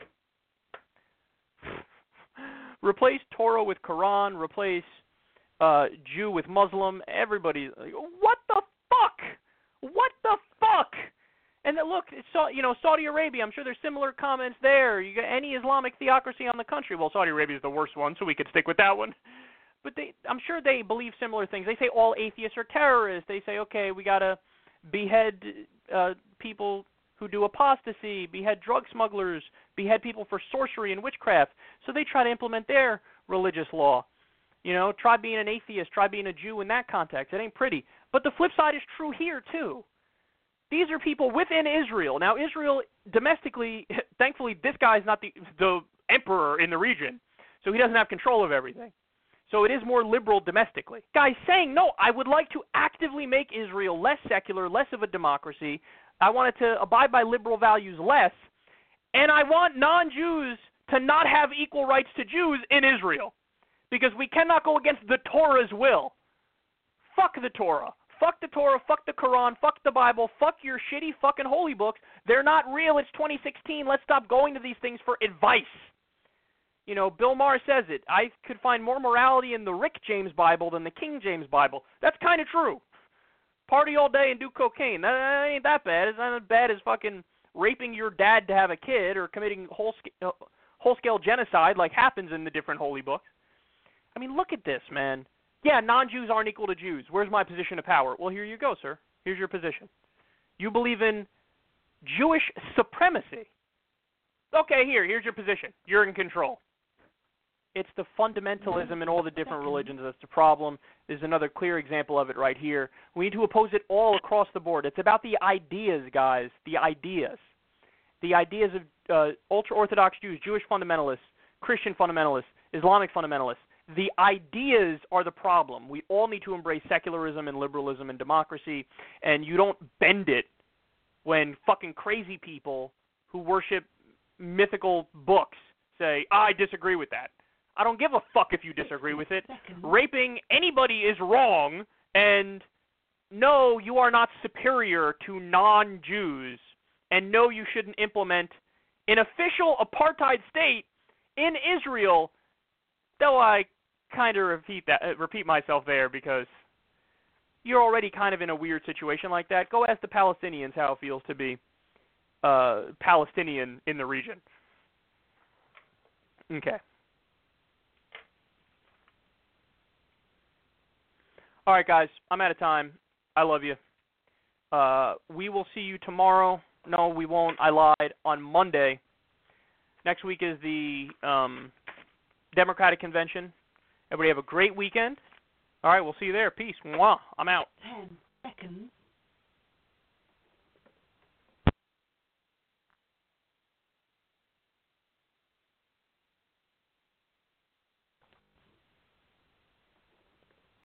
Replace Torah with Quran, replace Jew with Muslim, everybody. What the fuck? What the fuck? And then look, Saudi Arabia, I'm sure there's similar comments there. You got any Islamic theocracy on the country? Well, Saudi Arabia is the worst one, so we could stick with that one. But I'm sure they believe similar things. They say all atheists are terrorists. They say, okay, we got to behead people who do apostasy, behead drug smugglers, behead people for sorcery and witchcraft. So they try to implement their religious law. You know, try being an atheist, try being a Jew in that context. It ain't pretty. But the flip side is true here, too. These are people within Israel. Now, Israel, domestically, thankfully, this guy's not the emperor in the region, so he doesn't have control of everything. So it is more liberal domestically. Guys saying, no, I would like to actively make Israel less secular, less of a democracy. I want it to abide by liberal values less, and I want non-Jews to not have equal rights to Jews in Israel because we cannot go against the Torah's will. Fuck the Torah. Fuck the Torah, fuck the Quran, fuck the Bible, fuck your shitty fucking holy books. They're not real. It's 2016. Let's stop going to these things for advice. You know, Bill Maher says it. I could find more morality in the Rick James Bible than the King James Bible. That's kind of true. Party all day and do cocaine. That ain't that bad. It's not as bad as fucking raping your dad to have a kid or committing whole-scale genocide like happens in the different holy books. I mean, look at this, man. Yeah, non-Jews aren't equal to Jews. Where's my position of power? Well, here you go, sir. Here's your position. You believe in Jewish supremacy. okay, here's your position. You're in control. It's the fundamentalism in all the different religions that's the problem. There's another clear example of it right here. We need to oppose it all across the board. It's about the ideas, guys, the ideas. The ideas of ultra-Orthodox Jews, Jewish fundamentalists, Christian fundamentalists, Islamic fundamentalists. The ideas are the problem. We all need to embrace secularism and liberalism and democracy, and you don't bend it when fucking crazy people who worship mythical books say, I disagree with that. I don't give a fuck if you disagree with it. Raping anybody is wrong, and no, you are not superior to non-Jews, and no, you shouldn't implement an official apartheid state in Israel, though I kind of repeat myself there because you're already kind of in a weird situation like that. Go ask the Palestinians how it feels to be Palestinian in the region. Okay. All right, guys, I'm out of time. I love you. We will see you tomorrow. No, we won't. I lied. On Monday. Next week is the Democratic Convention. Everybody have a great weekend. All right, we'll see you there. Peace. Mwah. I'm out. 10 seconds.